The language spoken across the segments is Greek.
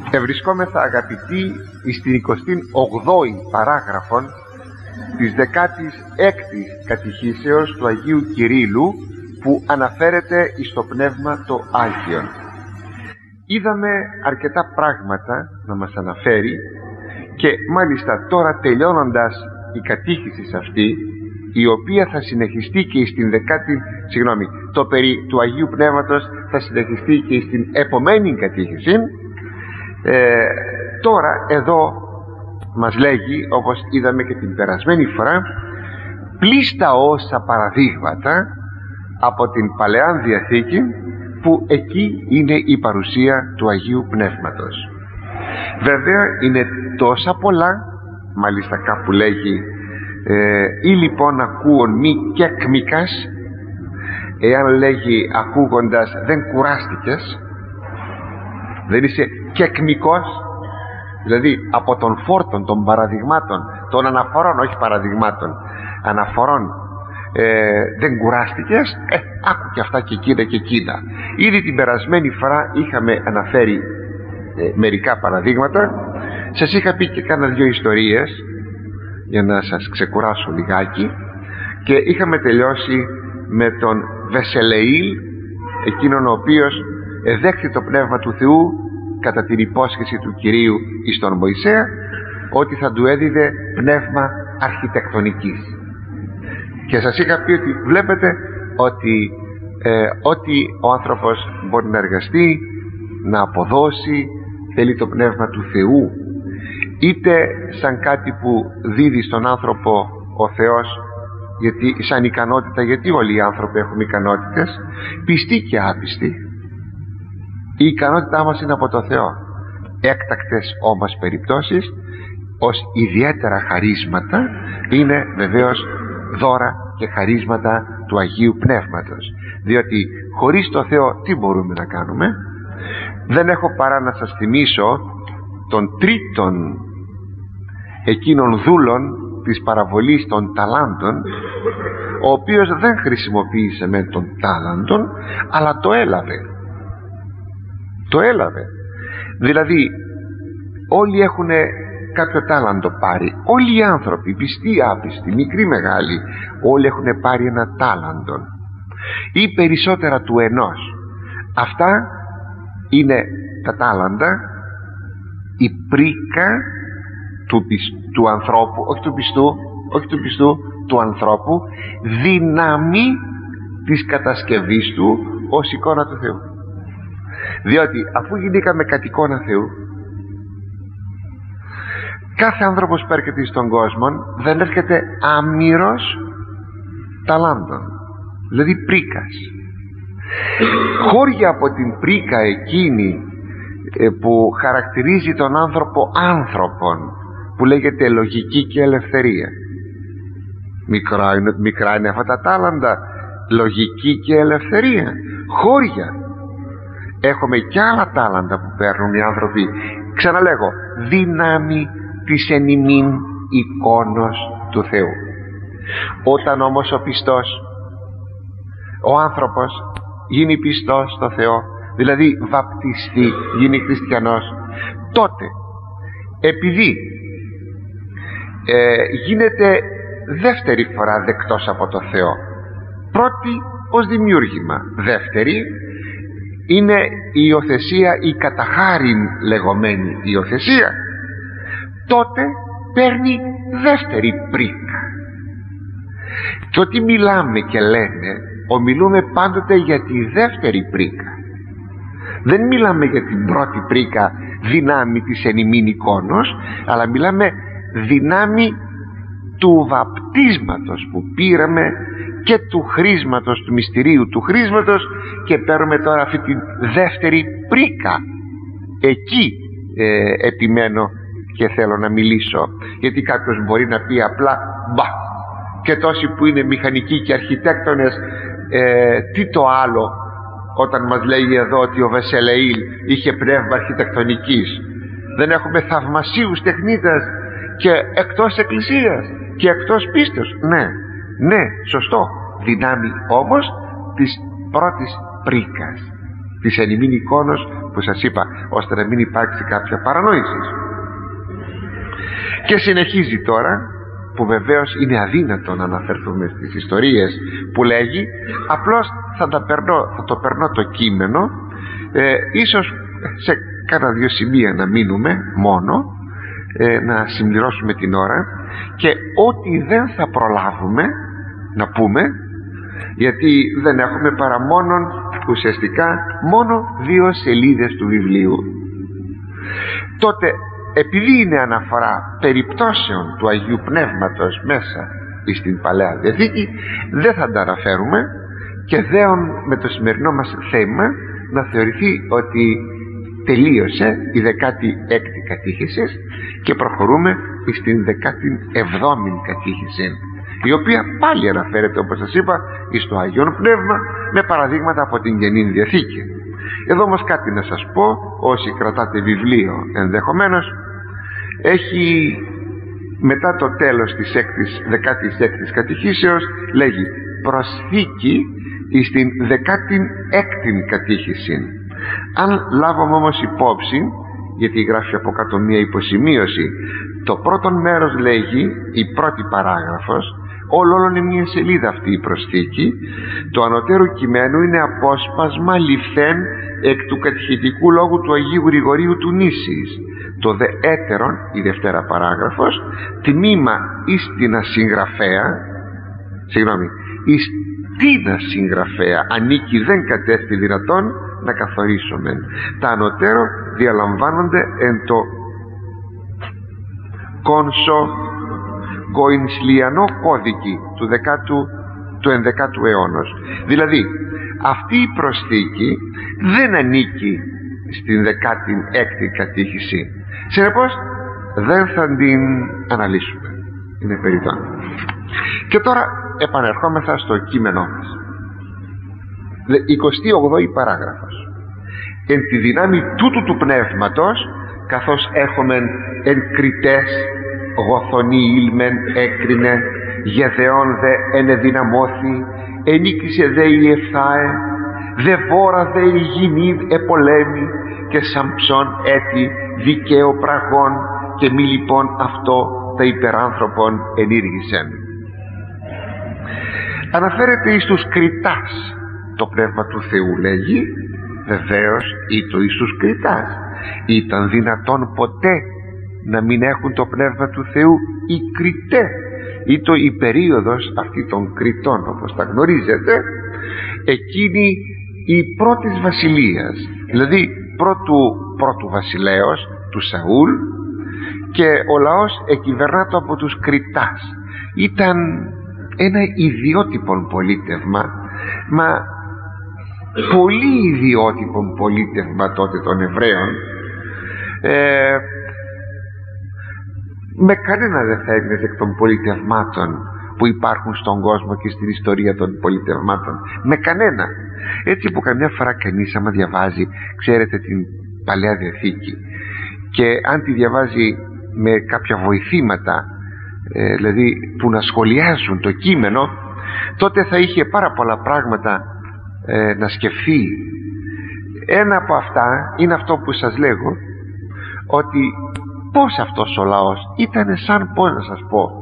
Ευρισκόμεθα, αγαπητοί, στην 28η παράγραφον της 16ης κατηχήσεως του Αγίου Κυρίλλου, που αναφέρεται εις το Πνεύμα το Άγιον. Είδαμε αρκετά πράγματα να μας αναφέρει, και μάλιστα τώρα, τελειώνοντας η κατήχηση αυτή, η οποία θα συνεχιστεί και στην το περί του Αγίου Πνεύματος θα συνεχιστεί και στην επομένη κατήχηση, τώρα εδώ μας λέγει, όπως είδαμε και την περασμένη φορά, πλήστα όσα παραδείγματα από την Παλαιά Διαθήκη, που εκεί είναι η παρουσία του Αγίου Πνεύματος. Βέβαια είναι τόσα πολλά, μάλιστα κάπου λέγει ή λοιπόν ακούων μη κεκμικάς, εάν λέγει ακούγοντας δεν κουράστηκες, δεν είσαι κεκμικός, δηλαδή από τον φόρτον των παραδειγμάτων, των αναφορών, όχι παραδειγμάτων, αναφορών, δεν κουράστηκες, άκου και αυτά και εκείνα και εκείνα. Ήδη την περασμένη φορά είχαμε αναφέρει μερικά παραδείγματα. Σας είχα πει και κάνα δυο ιστορίες για να σας ξεκουράσω λιγάκι, και είχαμε τελειώσει με τον Βεσελεήλ, εκείνον ο οποίος εδέχθη το Πνεύμα του Θεού κατά την υπόσχεση του Κυρίου εις τον Μωυσέα, ότι θα του έδιδε πνεύμα αρχιτεκτονικής. Και σας είχα πει ότι βλέπετε ότι ο άνθρωπος μπορεί να εργαστεί, να αποδώσει, θέλει το Πνεύμα του Θεού, είτε σαν κάτι που δίδει στον άνθρωπο ο Θεός, γιατί σαν ικανότητα, γιατί όλοι οι άνθρωποι έχουμε ικανότητες, πιστοί και άπιστοι. Η ικανότητά μας είναι από το Θεό. Έκτακτες όμως περιπτώσεις, ως ιδιαίτερα χαρίσματα, είναι βεβαίως δώρα και χαρίσματα του Αγίου Πνεύματος, διότι χωρίς το Θεό τι μπορούμε να κάνουμε? Δεν έχω παρά να σας θυμίσω τον τρίτον εκείνων δούλων της παραβολής των ταλάντων, ο οποίος δεν χρησιμοποίησε με τον τάλαντον, αλλά το έλαβε. Δηλαδή όλοι έχουν κάποιο τάλαντο πάρει, όλοι οι άνθρωποι, πιστοί άπιστοι, μικροί μεγάλοι, όλοι έχουν πάρει ένα τάλαντον ή περισσότερα του ενός. Αυτά είναι τα τάλαντα, η πρίκα του ανθρώπου, όχι του πιστού, του ανθρώπου, δύναμη της κατασκευής του ως εικόνα του Θεού. Διότι αφού γινήκαμε κατ' εικόνα Θεού, κάθε άνθρωπος που έρχεται στον κόσμο δεν έρχεται άμυρος ταλάντων, δηλαδή πρίκας. Χώρια από την πρίκα εκείνη που χαρακτηρίζει τον άνθρωπον, που λέγεται λογική και ελευθερία. Μικρά είναι αυτά τα τάλαντα, λογική και ελευθερία, χώρια. Έχουμε και άλλα τάλαντα που παίρνουν οι άνθρωποι, ξαναλέγω, δύναμη της εν ημίν εικόνος του Θεού. Όταν όμως ο πιστός, ο άνθρωπος γίνει πιστός στο Θεό, δηλαδή βαπτιστεί, γίνει χριστιανός, τότε επειδή γίνεται δεύτερη φορά δεκτός από το Θεό, πρώτη ως δημιούργημα, δεύτερη είναι η υιοθεσία, η καταχάριν λεγόμενη υιοθεσία, τότε παίρνει δεύτερη πρίκα. Και ότι μιλάμε και λέμε, ομιλούμε πάντοτε για τη δεύτερη πρίκα. Δεν μιλάμε για την πρώτη πρίκα, δυνάμει της εν ημίν εικόνος, αλλά μιλάμε δυνάμει του βαπτίσματος που πήραμε και του χρίσματος, του μυστηρίου του χρίσματος, και παίρνουμε τώρα αυτή τη δεύτερη πρίκα. Εκεί επιμένω και θέλω να μιλήσω, γιατί κάποιος μπορεί να πει απλά μπα, και τόσοι που είναι μηχανικοί και αρχιτέκτονες, τι το άλλο, όταν μας λέει εδώ ότι ο Βεσελεήλ είχε πνεύμα αρχιτεκτονικής? Δεν έχουμε θαυμασίους τεχνίτες και εκτός εκκλησίας και εκτός πίστεως? Ναι, σωστό, δυνάμει όμως της πρώτης πρίκας, της εν ημίν εικόνος που σας είπα, ώστε να μην υπάρξει κάποια παρανόηση. Και συνεχίζει τώρα, που βεβαίως είναι αδύνατο να αναφερθούμε στις ιστορίες που λέγει, απλώς θα το περνώ το κείμενο, ίσως σε κάνα δύο σημεία να μείνουμε μόνο, να συμπληρώσουμε την ώρα, και ό,τι δεν θα προλάβουμε να πούμε, γιατί δεν έχουμε παρά μόνον ουσιαστικά μόνο 2 σελίδες του βιβλίου, τότε επειδή είναι αναφορά περιπτώσεων του Αγίου Πνεύματος μέσα στην Παλαιά Διαθήκη, δεν θα τα αναφέρουμε, και δέον με το σημερινό μας θέμα να θεωρηθεί ότι τελείωσε η 16η κατήχηση και προχωρούμε στην 17η κατήχηση, η οποία πάλι αναφέρεται, όπως σας είπα, στο Άγιον Πνεύμα με παραδείγματα από την Καινή Διαθήκη. Εδώ όμως κάτι να σας πω, όσοι κρατάτε βιβλίο ενδεχομένως, έχει μετά το τέλος της 16ης κατηχήσεως, λέγει προσθήκη στην 16η κατήχηση. Αν λάβουμε όμως υπόψη, γιατί γράφει από κάτω μία υποσημείωση, το πρώτο μέρος λέγει, η πρώτη παράγραφος, όλο είναι μία σελίδα αυτή η προσθήκη, το ανωτέρου κειμένου είναι απόσπασμα ληφθέν εκ του κατηχητικού λόγου του Αγίου Γρηγορίου του Νήσης. Το δε έτερον, η δευτέρα παράγραφος, τμήμα εις την συγγραφέα ανήκει δεν κατέστη δυνατόν να καθορίσουμε. Τα ανωτέρω διαλαμβάνονται εν το κονσλιανό κώδικη του 11ου αιώνα. Δηλαδή αυτή η προσθήκη δεν ανήκει στην 16η κατήχηση, συνεπώς δεν θα την αναλύσουμε, είναι περιττό. Και τώρα επανερχόμεθα στο κείμενό μας. 28η παράγραφος. Εν τη δυνάμει τούτου του πνεύματος, καθώς έχουμε εν κριτές γοθονή ήλμεν έκρινε, γεδεών δε ενεδυναμώθη, ενίκησε δε η Εφθάε, δε βόρα δε η γηνή επολέμη, και Σαμψόν έτη δικαίο πραγών, και μη λοιπόν αυτό τα υπεράνθρωπον ενήργησεν. Αναφέρεται εις τους κριτάς το Πνεύμα του Θεού, λέγει. Βεβαίως ήτο εις τους κριτάς. Ήταν δυνατόν ποτέ να μην έχουν το Πνεύμα του Θεού οι κριτέ? Ήτο η περίοδος αυτή των κριτών, όπως τα γνωρίζετε, εκείνη η πρώτης βασιλείας, δηλαδή πρώτου βασιλέως του Σαούλ, και ο λαός εκυβερνάτο από τους κριτάς. Ήταν ένα ιδιότυπο πολίτευμα, μα πολύ ιδιότυπο πολίτευμα τότε των Εβραίων. Με κανένα δεν θα έμεινε εκ των πολιτευμάτων που υπάρχουν στον κόσμο και στην ιστορία των πολιτευμάτων, με κανένα. Έτσι που καμιά φορά κανείς άμα διαβάζει, ξέρετε, την Παλαιά Διαθήκη, και αν τη διαβάζει με κάποια βοηθήματα, δηλαδή που να σχολιάζουν το κείμενο, τότε θα είχε πάρα πολλά πράγματα να σκεφτεί. Ένα από αυτά είναι αυτό που σας λέγω, ότι πως αυτός ο λαός ήταν σαν, πώς να σας πω,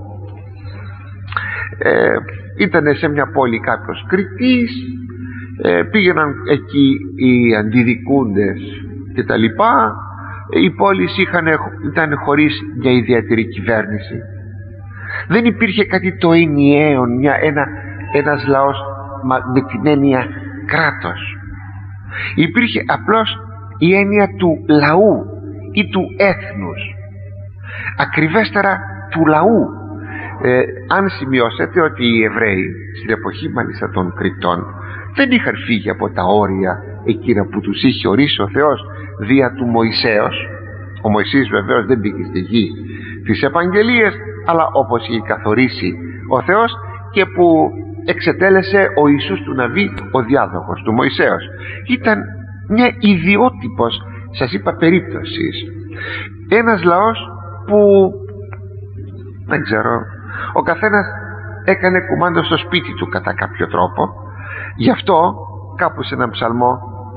ήταν σε μια πόλη κάποιος κριτής, πήγαιναν εκεί οι αντιδικούντες και τα λοιπά, οι πόλεις ήταν χωρίς μια ιδιαίτερη κυβέρνηση, δεν υπήρχε κάτι το ενιαίο, ένας λαός με την έννοια κράτος. Υπήρχε απλώς η έννοια του λαού ή του έθνους, ακριβέστερα του λαού. Αν σημειώσετε ότι οι Εβραίοι στην εποχή μάλιστα των Κριτών δεν είχαν φύγει από τα όρια εκείνα που τους είχε ορίσει ο Θεός δια του Μωυσέως. Ο Μωυσής βεβαίως δεν πήγε στη γη της Επαγγελίας, αλλά όπως είχε καθορίσει ο Θεός, και που εξετέλεσε ο Ιησούς του Ναβί, ο διάδοχος του Μωυσέως. Ήταν μια ιδιότυπος, σας είπα, περίπτωση. Ένας λαός που δεν ξέρω, ο καθένας έκανε κουμάντο στο σπίτι του κατά κάποιο τρόπο. Γι' αυτό κάπου σε έναν ψαλμό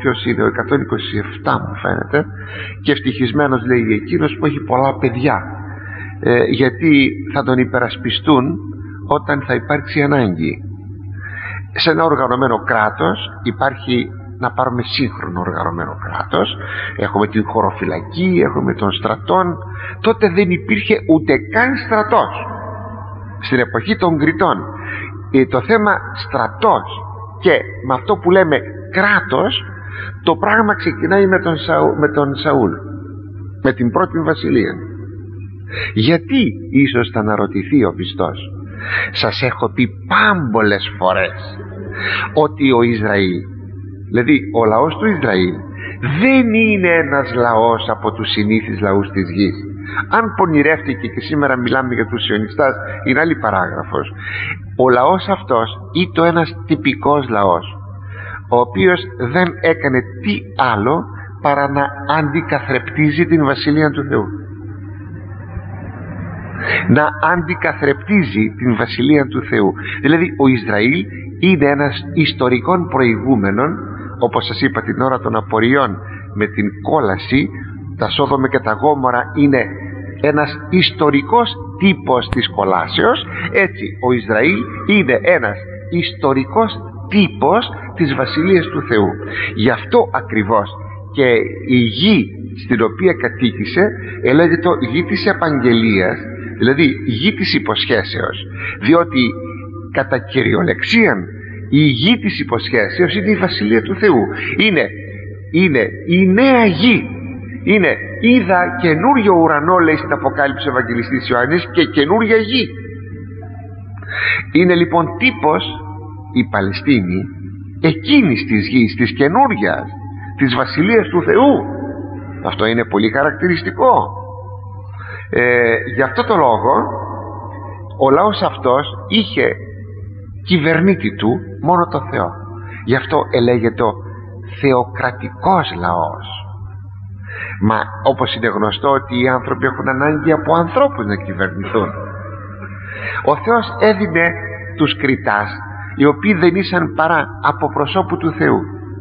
ποιος είναι, ο 127 μου φαίνεται, και ευτυχισμένος λέει εκείνος που έχει πολλά παιδιά, γιατί θα τον υπερασπιστούν όταν θα υπάρξει ανάγκη. Σε ένα οργανωμένο κράτος υπάρχει, να πάρουμε σύγχρονο οργανωμένο κράτος, έχουμε την χωροφυλακή, έχουμε τον στρατόν. Τότε δεν υπήρχε ούτε καν στρατός στην εποχή των Κρητών. Το θέμα στρατός και με αυτό που λέμε κράτος, το πράγμα ξεκινάει με τον Σαούλ, με την πρώτη βασιλεία. Γιατί, ίσως θα αναρωτηθεί ο πιστός, σας έχω πει πάμπολες φορές ότι ο Ισραήλ, δηλαδή ο λαός του Ισραήλ, δεν είναι ένας λαός από τους συνήθεις λαούς της γης. Αν πονηρεύτηκε, και σήμερα μιλάμε για τους σιωνιστάς, είναι άλλη παράγραφος. Ο λαός αυτός ήταν ένας τυπικός λαός, ο οποίος δεν έκανε τι άλλο παρά να αντικαθρεπτίζει την Βασιλεία του Θεού. Να αντικαθρεπτίζει την Βασιλεία του Θεού. Δηλαδή ο Ισραήλ είναι ένας ιστορικών προηγούμενων, όπως σας είπα την ώρα των απορριών με την κόλαση, τα Σόδομα και τα Γόμορα είναι ένας ιστορικός τύπος της κολάσεως. Έτσι ο Ισραήλ είναι ένας ιστορικός τύπος της Βασιλείας του Θεού. Γι' αυτό ακριβώς και η γη στην οποία κατοίκησε λέγεται γη της επαγγελίας, δηλαδή γη της υποσχέσεως, διότι κατά κυριολεξίαν η γη της υποσχέσεως είναι η Βασιλεία του Θεού. Είναι η νέα γη. Είναι, είδα καινούριο ουρανό, λέει στην Αποκάλυψη ο Ευαγγελιστής Ιωάννης, και καινούρια γη. Είναι λοιπόν τύπος η Παλαιστίνη εκείνης της γης, της καινούριας, της Βασιλείας του Θεού. Αυτό είναι πολύ χαρακτηριστικό. Γι' αυτό το λόγο ο λαός αυτός είχε κυβερνήτη του μόνο το Θεό. Γι' αυτό ελέγεται θεοκρατικός λαός. Μα όπως είναι γνωστό ότι οι άνθρωποι έχουν ανάγκη από ανθρώπους να κυβερνηθούν. Ο Θεός έδινε τους κριτάς, οι οποίοι δεν ήσαν παρά από προσώπου του Θεού,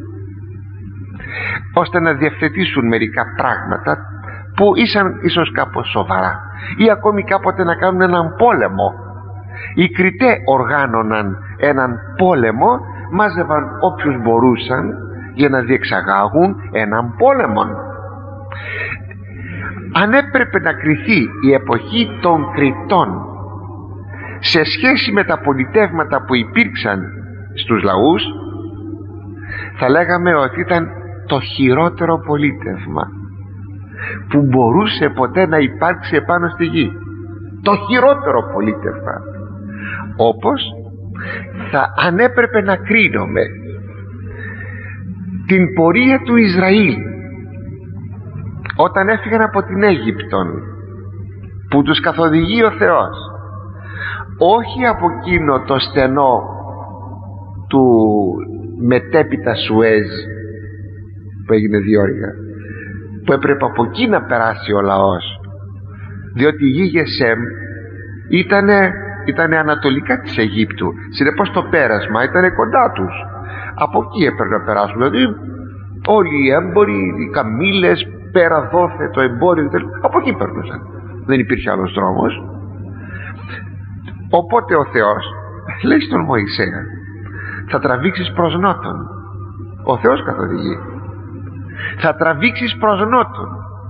ώστε να διευθετήσουν μερικά πράγματα που ήσαν ίσως κάπως σοβαρά, ή ακόμη κάποτε να κάνουν έναν πόλεμο. Οι κριτέ οργάνωναν έναν πόλεμο, μάζευαν όποιους μπορούσαν για να διεξαγάγουν έναν πόλεμο. Αν έπρεπε να κριθεί η εποχή των κριτών σε σχέση με τα πολιτεύματα που υπήρξαν στους λαούς, θα λέγαμε ότι ήταν το χειρότερο πολίτευμα που μπορούσε ποτέ να υπάρξει επάνω στη γη. Το χειρότερο πολίτευμα. Όπως αν έπρεπε να κρίνουμε την πορεία του Ισραήλ όταν έφυγαν από την Αίγυπτον, που τους καθοδηγεί ο Θεός, όχι από εκείνο το στενό του μετέπειτα Σουέζ που έγινε διόρυγα, που έπρεπε από εκεί να περάσει ο λαός, διότι η γη Γεσέμ ήτανε ανατολικά της Αιγύπτου, συνεπώς το πέρασμα ήταν κοντά τους. Από εκεί έπρεπε να περάσουν, δηλαδή όλοι οι έμποροι, οι καμήλες, πέρα δόθε το εμπόριο, από εκεί περνούσαν, δεν υπήρχε άλλος δρόμος. Οπότε ο Θεός λέει στον Μωυσέα, θα τραβήξεις προς νότον. Ο Θεός καθοδηγεί, θα τραβήξεις προς νότον.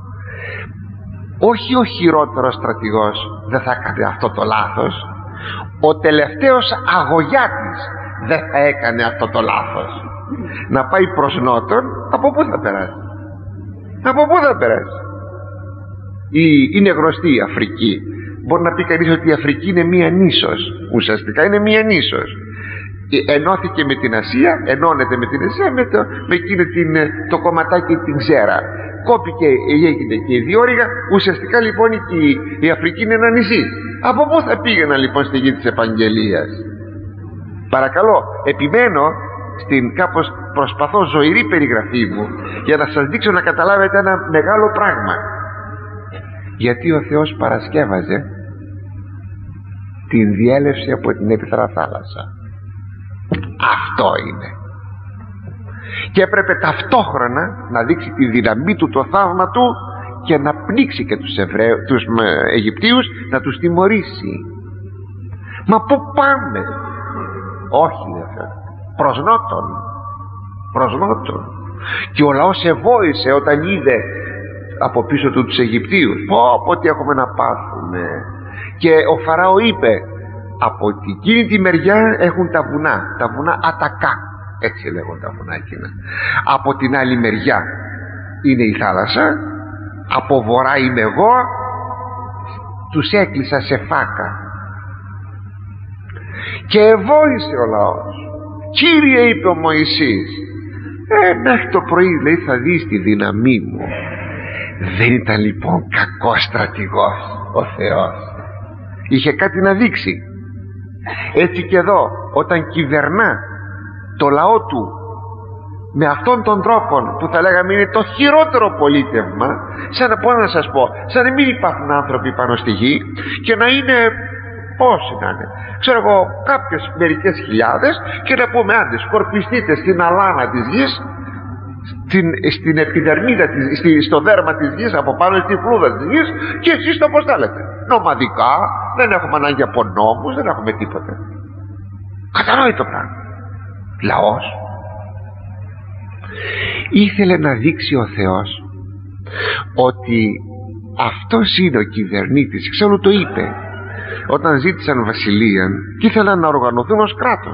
Όχι ο χειρότερος στρατηγός δεν θα έκανε αυτό το λάθος, ο τελευταίος αγωγιάτης δεν θα έκανε αυτό το λάθος. Να πάει προς νότον, από πού θα περάσει? Από πού θα περάσει? Είναι γνωστή η Αφρική. Μπορεί να πει κανείς ότι η Αφρική είναι μία νήσος. Ουσιαστικά είναι μία νήσος. Ενώθηκε με την Ασία, ενώνεται με την Ασία, με εκείνο το κομματάκι την ξέρα. Κόπηκε, έγινε και η διόρυγα. Ουσιαστικά λοιπόν η Αφρική είναι ένα νησί. Από πού θα πήγαινα λοιπόν στη γη της επαγγελίας? Παρακαλώ, επιμένω στην κάπως προσπαθώ ζωηρή περιγραφή μου για να σας δείξω να καταλάβετε ένα μεγάλο πράγμα. Γιατί ο Θεός παρασκεύαζε την διέλευση από την Ερυθρά θάλασσα. Αυτό είναι. και έπρεπε ταυτόχρονα να δείξει τη δύναμή του, το θαύμα του, και να πνίξει και τους Αιγυπτίους, να τους τιμωρήσει. Μα πού πάμε? Όχι, προς νότον. Και ο λαός ευόησε όταν είδε από πίσω του τους Αιγυπτίους. Πω τι έχουμε να πάθουμε. Και ο Φαράω είπε, από εκείνη τη μεριά έχουν τα βουνά Ατακά, έτσι λέγονται τα βουνά εκείνα. Από την άλλη μεριά είναι η θάλασσα, από βορρά είμαι εγώ, τους έκλεισα σε φάκα. Και ευόησε ο λαός. Κύριε, είπε ο Μωυσής, μέχρι το πρωί, λέει, θα δεις τη δύναμή μου. Δεν ήταν λοιπόν κακός στρατηγός ο Θεός, είχε κάτι να δείξει. Έτσι και εδώ, όταν κυβερνά το λαό του με αυτόν τον τρόπο που θα λέγαμε είναι το χειρότερο πολίτευμα, σαν να πω, να σας πω, σαν να μην υπάρχουν άνθρωποι πάνω στη γη και να είναι, πώς να είναι, ξέρω εγώ, κάποιες μερικές χιλιάδες, και να πούμε, άντε σκορπιστείτε στην αλάνα της γης, στην επιδερμίδα στο δέρμα της γης, από πάνω στη φλούδα της γης, και εσείς το πώς θέλετε, νομαδικά, δεν έχουμε ανάγκη από νόμους, δεν έχουμε τίποτα. Κατανόητο πράγμα. Λαός. Ήθελε να δείξει ο Θεός ότι αυτός είναι ο κυβερνήτης. Εξάλλου το είπε όταν ζήτησαν βασιλεία και ήθελαν να οργανωθούν ως κράτος.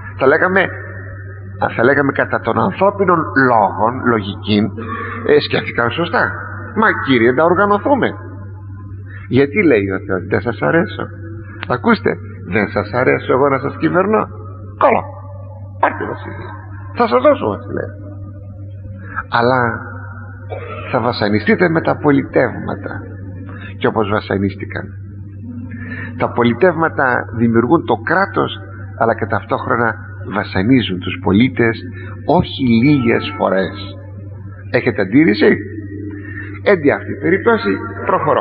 Θα λέγαμε κατά των ανθρώπινων λόγων, λογική, σκέφτηκαν σωστά. Μα κύριε, να οργανωθούμε. Γιατί λέει ο Θεός, δεν σας αρέσω? Ακούστε, δεν σας αρέσω εγώ να σας κυβερνώ? Καλά, πάρτε βασιλεία, θα σας δώσω βασιλεία, αλλά θα βασανιστείτε με τα πολιτεύματα. Και όπως βασανίστηκαν, τα πολιτεύματα δημιουργούν το κράτος, αλλά και ταυτόχρονα βασανίζουν τους πολίτες, όχι λίγες φορές. Έχετε αντίρρηση? Εν τη αυτή περίπτωση προχωρώ.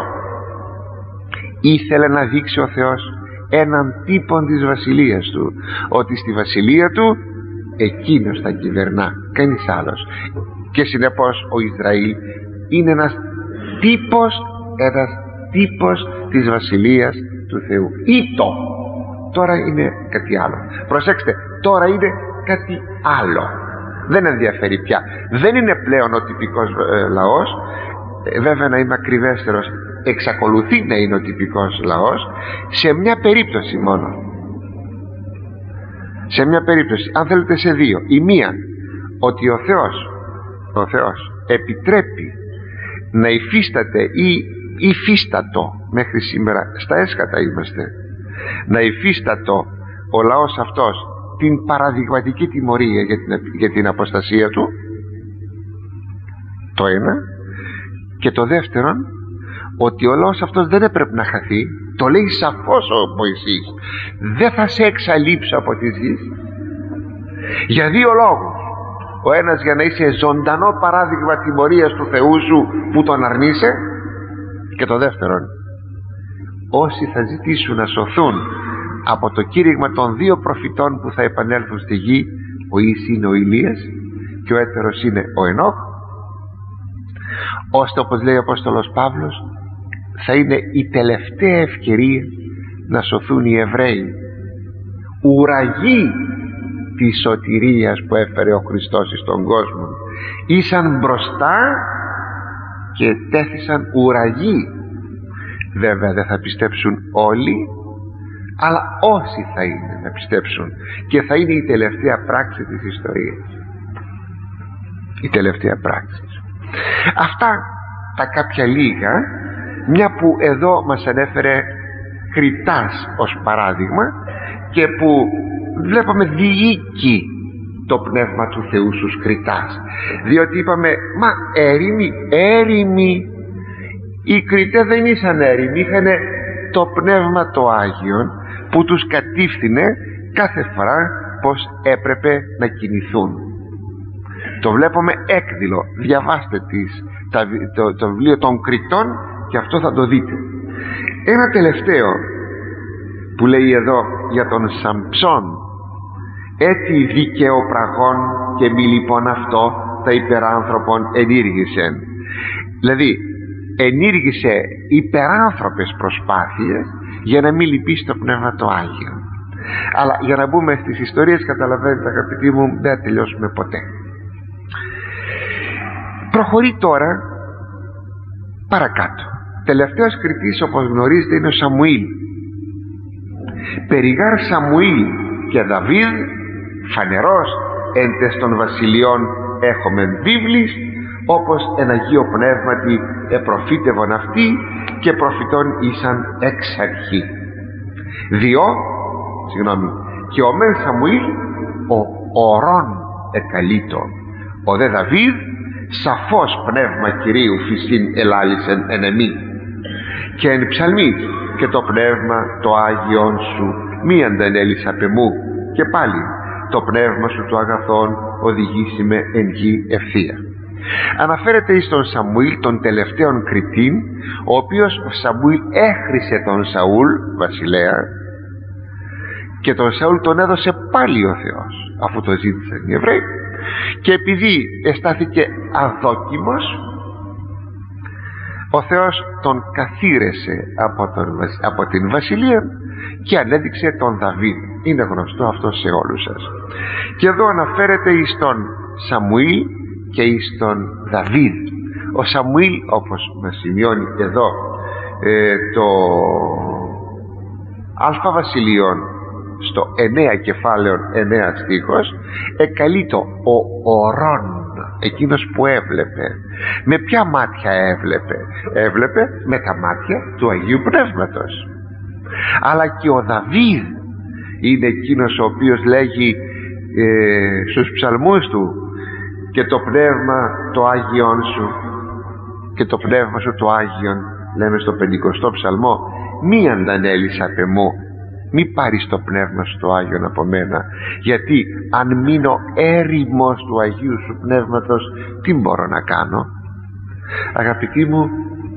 Ήθελε να δείξει ο Θεός έναν τύπο της βασιλείας του, ότι στη βασιλεία του εκείνος θα κυβερνά, κανείς άλλος. Και συνεπώς ο Ισραήλ είναι ένας τύπος της βασιλείας του Θεού. Ήτο. Τώρα είναι κάτι άλλο. Προσέξτε, τώρα είναι κάτι άλλο. Δεν ενδιαφέρει πια. Δεν είναι πλέον ο τυπικός λαός. Βέβαια, να είμαι ακριβέστερος, εξακολουθεί να είναι ο τυπικός λαός σε μια περίπτωση μόνο. Σε μια περίπτωση, αν θέλετε σε δύο. Η μία, ότι ο Θεός επιτρέπει να υφίσταται ή υφίστατο, μέχρι σήμερα στα έσκατα είμαστε, να υφίστατο ο λαός αυτός την παραδειγματική τιμωρία για την αποστασία του, το ένα. Και το δεύτερον, ότι ο λαός αυτός δεν έπρεπε να χαθεί. Το λέει σαφώς ο Μωυσής, δεν θα σε εξαλείψω από τη γη, για δύο λόγους. Ο ένας, για να είσαι ζωντανό παράδειγμα τιμωρίας του Θεού σου που τον αρνείσαι, και το δεύτερον, όσοι θα ζητήσουν να σωθούν από το κήρυγμα των δύο προφητών που θα επανέλθουν στη γη, ο εις είναι ο Ηλίας και ο έτερος είναι ο Ενώχ, ώστε, όπως λέει ο Απόστολος Παύλος, θα είναι η τελευταία ευκαιρία να σωθούν οι Εβραίοι, ουραγοί της σωτηρίας που έφερε ο Χριστός στον κόσμο. Ήσαν μπροστά και τέθησαν ουραγοί. Βέβαια δεν θα πιστέψουν όλοι, αλλά όσοι θα είναι να πιστέψουν, και θα είναι η τελευταία πράξη της ιστορίας, η τελευταία πράξη. Αυτά τα κάποια λίγα, μια που εδώ μας ανέφερε Κριτάς ως παράδειγμα, και που βλέπαμε διοίκει το πνεύμα του Θεού στους Κριτάς, διότι είπαμε, μα έρημοι, οι Κριτές δεν ήσαν έρημοι, είχαν το πνεύμα το Άγιον που τους κατήφθηνε κάθε φορά πως έπρεπε να κινηθούν. Το βλέπουμε έκδηλο. Διαβάστε το βιβλίο των Κριτών και αυτό θα το δείτε. Ένα τελευταίο που λέει εδώ για τον Σαμψόν, «Έτι δικαιοπραγών και μη λοιπόν αυτό τα υπεράνθρωπον ενήργησεν». Δηλαδή ενήργησε υπεράνθρωπες προσπάθειες για να μην λυπήσει το Πνεύμα το Άγιο. Αλλά για να μπούμε στις ιστορίες, καταλαβαίνετε αγαπητοί μου, δεν θα τελειώσουμε ποτέ. Προχωρεί τώρα παρακάτω. Τελευταίος κριτής, όπως γνωρίζετε, είναι ο Σαμουήλ. «Περιγάρ Σαμουήλ και Δαβίδ φανερός εν τες των βασιλειών έχομεν βίβλης, όπως εν Αγίο Πνεύματι επροφήτευον αυτοί και προφητών ήσαν εξ αρχή. Και ο μεν Σαμουήλ ο ορών εκαλείτο, ο δε Δαβίδ σαφώς πνεύμα Κυρίου φυσίν ελάλησεν εν εμή. Και εν ψαλμή και το πνεύμα το Άγιον σου μη αντανέλης απ' εμού, και πάλι το πνεύμα σου το αγαθόν οδηγήσει με εν γη ευθεία». Αναφέρεται εις τον Σαμουήλ, τον τελευταίον κριτήν, ο οποίος Σαμουήλ έχρισε τον Σαούλ βασιλέα, και τον Σαούλ τον έδωσε πάλι ο Θεός, αφού το ζήτησαν οι Εβραίοι, και επειδή αισθάθηκε αδόκιμος, ο Θεός τον καθήρεσε από την βασιλεία και ανέδειξε τον Δαβίδ. Είναι γνωστό αυτό σε όλους σας. Και εδώ αναφέρεται εις τον Σαμουήλ και εις τον Δαβίδ. Ο Σαμουήλ, όπως μας σημειώνει εδώ το Α Βασιλείων στο 9 κεφάλαιο 9 στίχος, εκαλείτο ο ορών, εκείνος που έβλεπε. Με ποια μάτια έβλεπε? Έβλεπε με τα μάτια του Αγίου Πνεύματος. Αλλά και ο Δαβίδ είναι εκείνος ο οποίος λέγει στους ψαλμούς του, και το πνεύμα το Άγιον σου, και το πνεύμα σου το Άγιον, λέμε στο 50ο ψαλμό, μη αντανέλης απ' εμού, μη πάρεις το πνεύμα σου το Άγιον από μένα, γιατί αν μείνω έρημος του Αγίου σου Πνεύματος, τι μπορώ να κάνω? Αγαπητοί μου,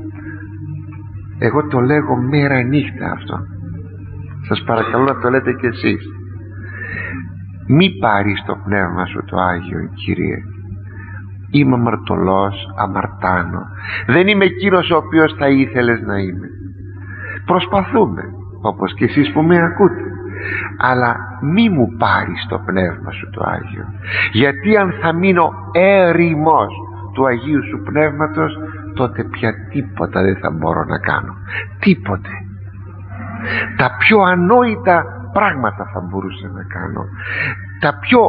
εγώ το λέγω μέρα νύχτα αυτό, σας παρακαλώ να το λέτε κι εσείς. Μη πάρεις το πνεύμα σου το Άγιον, Κύριε. Είμαι αμαρτωλός, αμαρτάνω, δεν είμαι εκείνος ο οποίος θα ήθελες να είμαι. Προσπαθούμε, όπως και εσείς που με ακούτε, αλλά μη μου πάρεις το πνεύμα σου το Άγιο, γιατί αν θα μείνω έρημος του Αγίου σου Πνεύματος, τότε πια τίποτα δεν θα μπορώ να κάνω. Τίποτε. Τα πιο ανόητα πράγματα θα μπορούσα να κάνω, τα πιο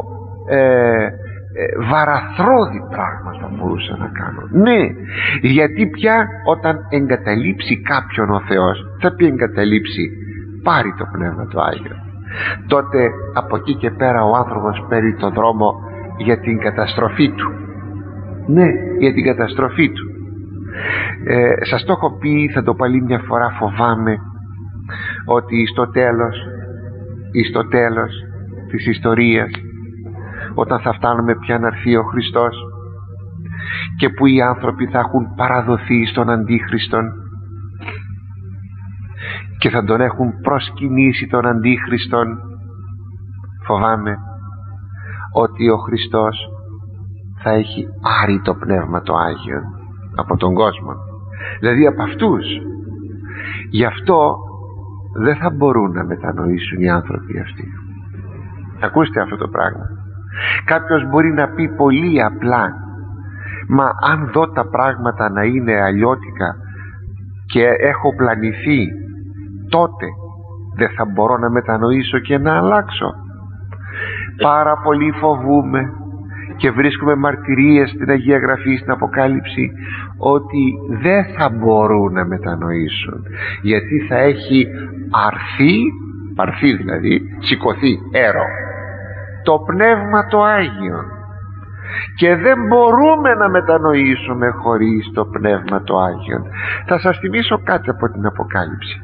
βαραθρώδη πράγματα θα μπορούσα να κάνω. Ναι, γιατί πια όταν εγκαταλείψει κάποιον ο Θεός, θα πει εγκαταλείψει, πάρει το Πνεύμα το Άγιο, τότε από εκεί και πέρα ο άνθρωπος παίρνει τον δρόμο για την καταστροφή του. Ναι, για την καταστροφή του. Σας το έχω πει, θα το πω άλλη μια φορά, φοβάμαι ότι στο τέλος της ιστορίας, όταν θα φτάνουμε πια να έρθει ο Χριστός και που οι άνθρωποι θα έχουν παραδοθεί στον Αντίχριστον και θα τον έχουν προσκυνήσει τον Αντίχριστον, φοβάμαι ότι ο Χριστός θα έχει άρει το Πνεύμα το Άγιο από τον κόσμο, δηλαδή από αυτούς. Γι' αυτό δεν θα μπορούν να μετανοήσουν οι άνθρωποι αυτοί. Ακούστε αυτό το πράγμα. Κάποιος μπορεί να πει πολύ απλά, μα αν δω τα πράγματα να είναι αλλιώτικα και έχω πλανηθεί, τότε δεν θα μπορώ να μετανοήσω και να αλλάξω? Πάρα πολύ φοβούμαι και βρίσκουμε μαρτυρίες στην Αγία Γραφή, στην Αποκάλυψη, ότι δεν θα μπορούν να μετανοήσουν, γιατί θα έχει πάρθει δηλαδή, σηκωθεί έρο το Πνεύμα το Άγιο, και δεν μπορούμε να μετανοήσουμε χωρίς το Πνεύμα το Άγιο. Θα σας θυμίσω κάτι από την Αποκάλυψη.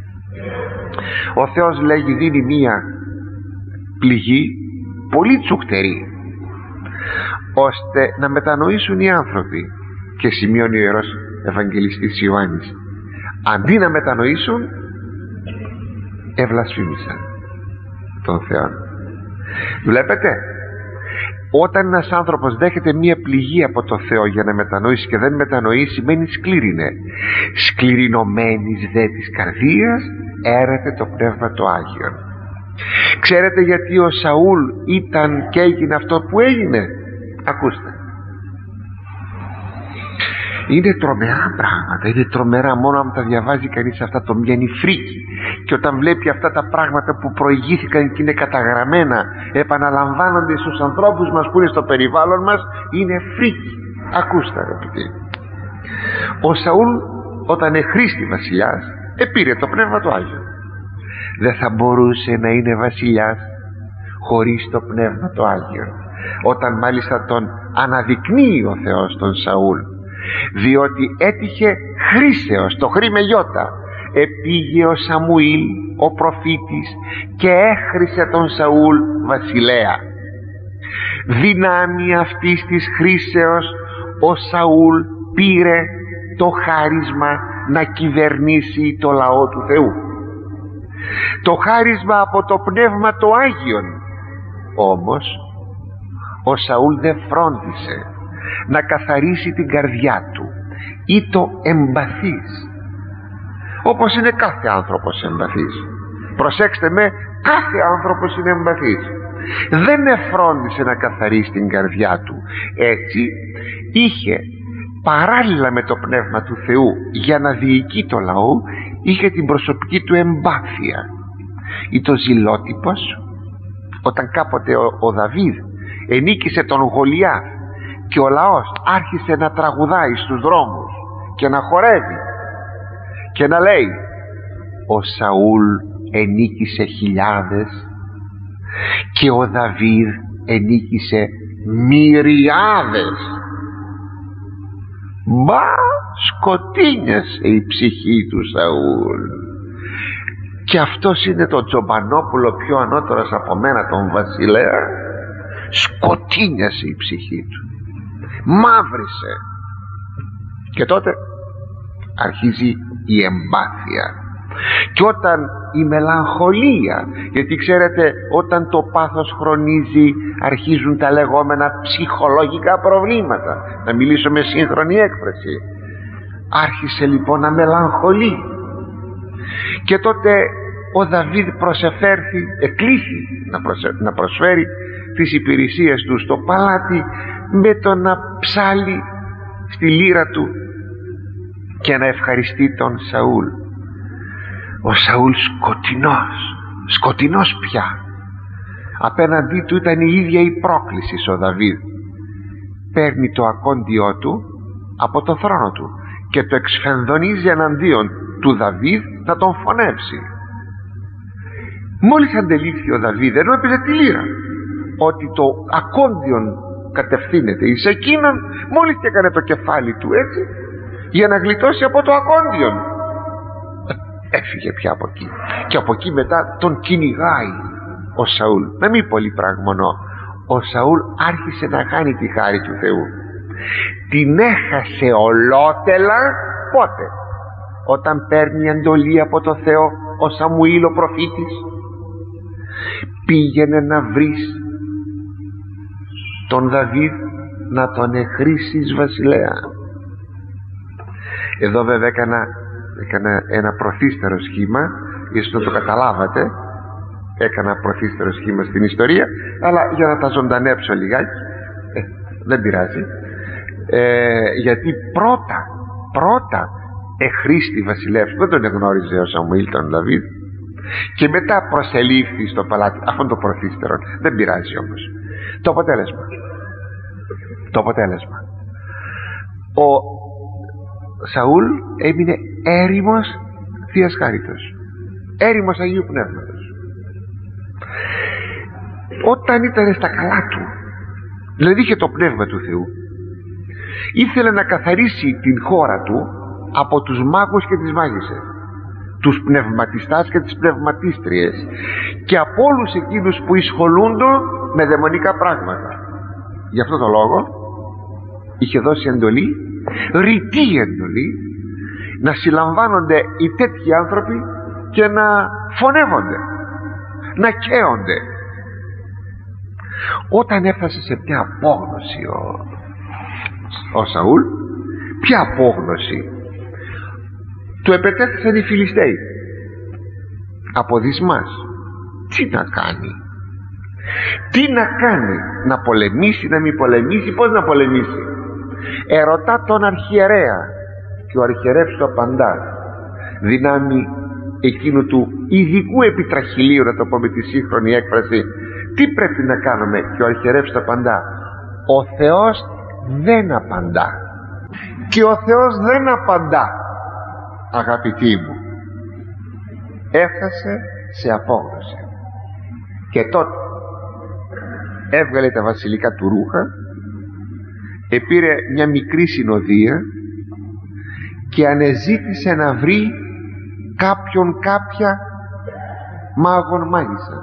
Ο Θεός λέγει, δίνει μία πληγή πολύ τσουκτερή, ώστε να μετανοήσουν οι άνθρωποι, και σημειώνει ο Ιερός Ευαγγελιστής Ιωάννης, αντί να μετανοήσουν, ευλασφήμισαν τον Θεό. Βλέπετε, όταν ένας άνθρωπος δέχεται μία πληγή από το Θεό για να μετανοήσει και δεν μετανοεί, σημαίνει σκλήρινε. Σκληρινωμένης δε της καρδίας έρεται το Πνεύμα το Άγιον. Ξέρετε γιατί ο Σαούλ ήταν και έγινε αυτό που έγινε? Ακούστε. Είναι τρομερά πράγματα, είναι τρομερά. Μόνο αν τα διαβάζει κανείς αυτά το μοιαίνει φρίκι. Και όταν βλέπει αυτά τα πράγματα που προηγήθηκαν και είναι καταγραμμένα, επαναλαμβάνονται στους ανθρώπους μας που είναι στο περιβάλλον μας, είναι φρίκι. Ακούστε αγαπητοί. Ο Σαούλ όταν εχρήστη βασιλιάς επήρε το Πνεύμα του Άγιο. Δεν θα μπορούσε να είναι βασιλιάς χωρίς το Πνεύμα του Άγιο. Όταν μάλιστα τον αναδεικνύει ο Θεός τον Σαούλ, διότι έτυχε χρήσεως, το χρή με γιώτα, επήγε ο Σαμουήλ ο προφήτης και έχρισε τον Σαούλ βασιλέα. Δυνάμει αυτής της χρήσεως ο Σαούλ πήρε το χάρισμα να κυβερνήσει το λαό του Θεού, το χάρισμα από το Πνεύμα το Άγιον. Όμως ο Σαούλ δεν φρόντισε να καθαρίσει την καρδιά του, ή το εμπαθής, όπως είναι κάθε άνθρωπος εμπαθής. Προσέξτε με, κάθε άνθρωπος είναι εμπαθής. Δεν εφρόντισε να καθαρίσει την καρδιά του. Έτσι είχε παράλληλα με το Πνεύμα του Θεού για να διοικεί το λαό, είχε την προσωπική του εμπάθεια. Ή το ζηλότυπος, όταν κάποτε ο Δαβίδ ενίκησε τον Γολιάθ και ο λαός άρχισε να τραγουδάει στους δρόμους και να χορεύει και να λέει ο Σαούλ ενίκησε χιλιάδες και ο Δαβίδ ενίκησε μυριάδες. Μα σκοτίνιασε η ψυχή του Σαούλ. Και αυτός είναι το Τζομπανόπουλο πιο ανώτερος από μένα, τον βασιλέα. Σκοτίνιασε η ψυχή του, μαύρισε. Και τότε αρχίζει η εμπάθεια. Και όταν η μελαγχολία, γιατί ξέρετε όταν το πάθος χρονίζει αρχίζουν τα λεγόμενα ψυχολογικά προβλήματα, να μιλήσω με σύγχρονη έκφραση. Άρχισε λοιπόν να μελαγχολεί και τότε ο Δαβίδ εκλήθη να προσφέρει τις υπηρεσίες του στο παλάτι, με το να ψάλει στη λύρα του και να ευχαριστεί τον Σαούλ. Ο Σαούλ σκοτεινός πια. Απέναντί του ήταν η ίδια η πρόκληση. Ο Δαβίδ παίρνει το ακόντιό του από το θρόνο του και το εξφενδονίζει εναντίον του Δαβίδ να τον φωνεύσει. Μόλις αντελήφθη ο Δαβίδ, ενώ έπαιζε τη λύρα, ότι το ακόντιον κατευθύνεται εις εκείνον, μόλις και έκανε το κεφάλι του έτσι για να γλιτώσει από το ακόντιον, έφυγε πια από εκεί. Και από εκεί μετά τον κυνηγάει ο Σαούλ. Να μην πολύ πράγμονο, ο Σαούλ άρχισε να κάνει τη χάρη του Θεού. Την έχασε ολότελα. Πότε? Όταν παίρνει εντολή από το Θεό ο Σαμουήλ ο προφήτης, πήγαινε να βρεις τον Δαβίδ να τον εχρίσεις βασιλέα. Εδώ βέβαια έκανα ένα προθύστερο σχήμα, ίσως να το καταλάβατε. Έκανα προθύστερο σχήμα στην ιστορία, αλλά για να τα ζωντανέψω λιγάκι, δεν πειράζει, γιατί πρώτα εχρήστη βασιλεύς, δεν τον εγνώριζε ο Σαμουήλ τον Δαβίδ, και μετά προσελήφθη στο παλάτι. Αυτό το προθύστερο, δεν πειράζει όμως. Το αποτέλεσμα, ο Σαούλ έμεινε έρημος Θείας Χάριτος, έρημος Αγίου Πνεύματος. Όταν ήταν στα καλά του, δηλαδή είχε το Πνεύμα του Θεού, ήθελε να καθαρίσει την χώρα του από τους μάγους και τις μάγισσες, τους πνευματιστάς και τις πνευματίστριες, και από όλους εκείνους που εισχολούνται με δαιμονικά πράγματα. Γι' αυτό το λόγο είχε δώσει εντολή, ρητή εντολή, να συλλαμβάνονται οι τέτοιοι άνθρωποι και να φωνεύονται, να καίονται. Όταν έφτασε σε μια απόγνωση ο Σαούλ, ποια απόγνωση? Του επετέθησαν οι Φιλιστέοι από δυσμάς. Τι να κάνει, τι να κάνει, να πολεμήσει, να μην πολεμήσει, πώς να πολεμήσει? Ερωτά τον αρχιερέα, και ο αρχιερεύς το απαντά δυνάμει εκείνου του ειδικού επιτραχυλίου, να το πω με τη σύγχρονη έκφραση, τι πρέπει να κάνουμε? Και ο αρχιερεύς το απαντά: ο Θεός δεν απαντά. Και ο Θεός δεν απαντά, αγαπητοί μου. Έφτασε σε απόγνωση, και τότε έβγαλε τα βασιλικά του ρούχα, επήρε μια μικρή συνοδεία και ανεζήτησε να βρει κάποια μάγων μάγισσα.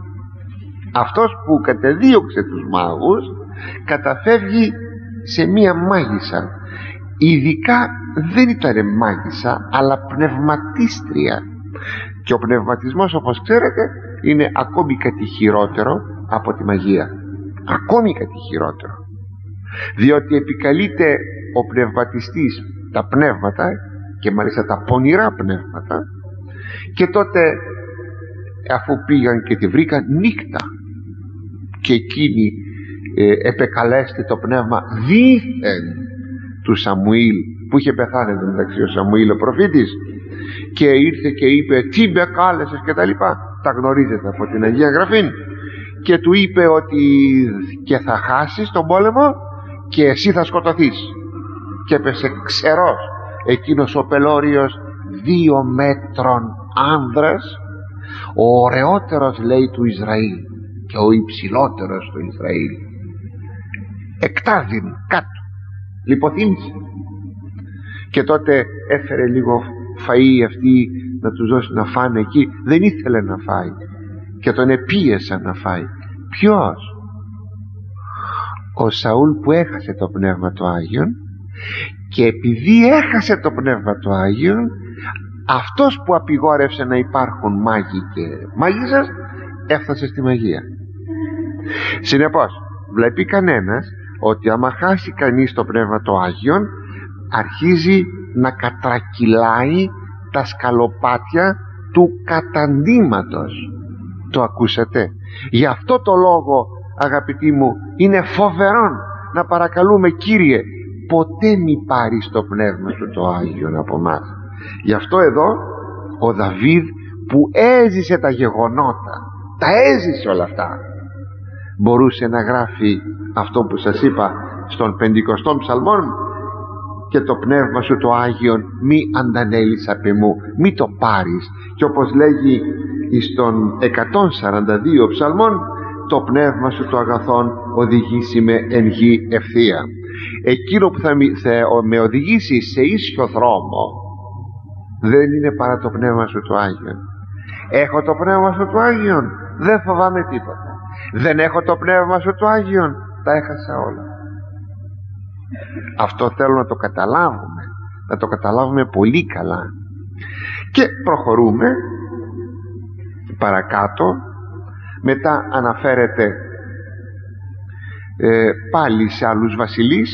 Αυτός που κατεδίωξε τους μάγους καταφεύγει σε μία μάγισσα. Ειδικά δεν ήταν μάγισσα, αλλά πνευματίστρια, και ο πνευματισμός, όπως ξέρετε, είναι ακόμη κάτι χειρότερο από τη μαγεία. Ακόμη κάτι χειρότερο, διότι επικαλείται ο πνευματιστής τα πνεύματα, και μάλιστα τα πονηρά πνεύματα, και τότε, αφού πήγαν και τη βρήκαν νύχτα, και εκείνη επεκαλέστη το πνεύμα δήθεν του Σαμουήλ, που είχε πεθάνει μεταξύ ο Σαμουήλ ο προφήτης, και ήρθε και είπε: τι με κάλεσες, και τα λοιπά, τα γνωρίζετε από την Αγία Γραφή, και του είπε ότι και θα χάσεις τον πόλεμο και εσύ θα σκοτωθείς. Και έπεσε ξερός εκείνος ο πελώριος 2 μέτρων άνδρας, ο ωραιότερος, λέει, του Ισραήλ, και ο υψηλότερος του Ισραήλ. Εκτάδιν κάτω, λιποθύμησε. Και τότε έφερε λίγο φαΐ αυτή να τους δώσει να φάνε εκεί. Δεν ήθελε να φάει και τον επίεσαν να φάει. Ποιος? Ο Σαούλ, που έχασε το Πνεύμα του Άγιον, και επειδή έχασε το Πνεύμα του Άγιον, αυτός που απειγόρευσε να υπάρχουν μάγοι και μάγισσες έφτασε στη μαγεία. Συνεπώς βλέπει κανένας ότι άμα χάσει κανείς το Πνεύμα του Άγιον, αρχίζει να κατρακυλάει τα σκαλοπάτια του καταντήματος. Το ακούσατε? Γι' αυτό το λόγο, αγαπητοί μου, είναι φοβερόν να παρακαλούμε: Κύριε, ποτέ μη πάρεις το Πνεύμα σου το Άγιον από μας. Γι' αυτό εδώ ο Δαβίδ, που έζησε τα γεγονότα, τα έζησε όλα αυτά, μπορούσε να γράφει αυτό που σας είπα στον 50ο ψαλμόν: και το Πνεύμα σου το Άγιον μη αντανέλεις απ' εμού, μη το πάρεις. Και όπως λέγει στον 142 ψαλμόν: το Πνεύμα σου το αγαθόν οδηγήσει με εν γη ευθεία. Εκείνο που θα με οδηγήσει σε ίσιο δρόμο δεν είναι παρά το Πνεύμα σου το Άγιον. Έχω το Πνεύμα σου το Άγιον, δεν φοβάμαι τίποτα. Δεν έχω το Πνεύμα σου το Άγιον, τα έχασα όλα. Αυτό θέλω να το καταλάβουμε, να το καταλάβουμε πολύ καλά. Και προχωρούμε παρακάτω. Μετά αναφέρεται πάλι σε άλλους βασιλείς.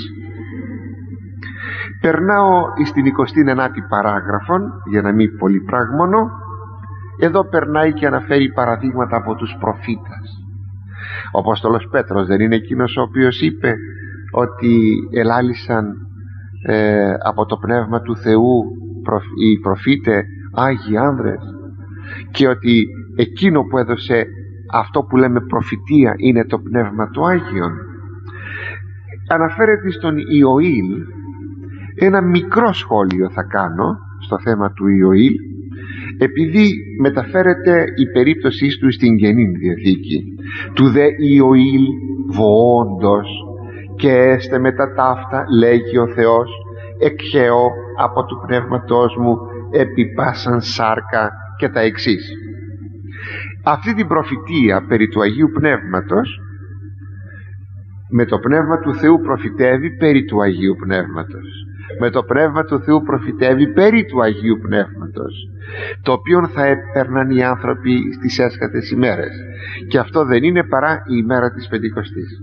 Περνάω στην 29η παράγραφον, για να μην πολυπράγμονο. Εδώ περνάει και αναφέρει παραδείγματα από τους προφήτας. Ο Απόστολος Πέτρος δεν είναι εκείνος ο οποίος είπε ότι ελάλησαν από το Πνεύμα του Θεού οι προφήτε, Άγιοι άνδρες, και ότι εκείνο που έδωσε αυτό που λέμε προφητεία είναι το Πνεύμα του Άγιον? Αναφέρεται στον Ιωήλ. Ένα μικρό σχόλιο θα κάνω στο θέμα του Ιωήλ, επειδή μεταφέρεται η περίπτωσή του στην Καινή Διαθήκη. Του δε Ιωήλ βοόντος και έστε μετά ταύτα, λέγει ο Θεός, εκχέω από του πνεύματός μου επί πάσαν σάρκα, και τα εξής. Αυτή την προφητεία περί του Αγίου Πνεύματος, με το Πνεύμα του Θεού προφητεύει περί του Αγίου Πνεύματος. με το Πνεύμα του Θεού προφητεύει περί του Αγίου Πνεύματος, το οποίο θα έπαιρναν οι άνθρωποι στις έσχατες ημέρες, και αυτό δεν είναι παρά η ημέρα της Πεντηκοστής.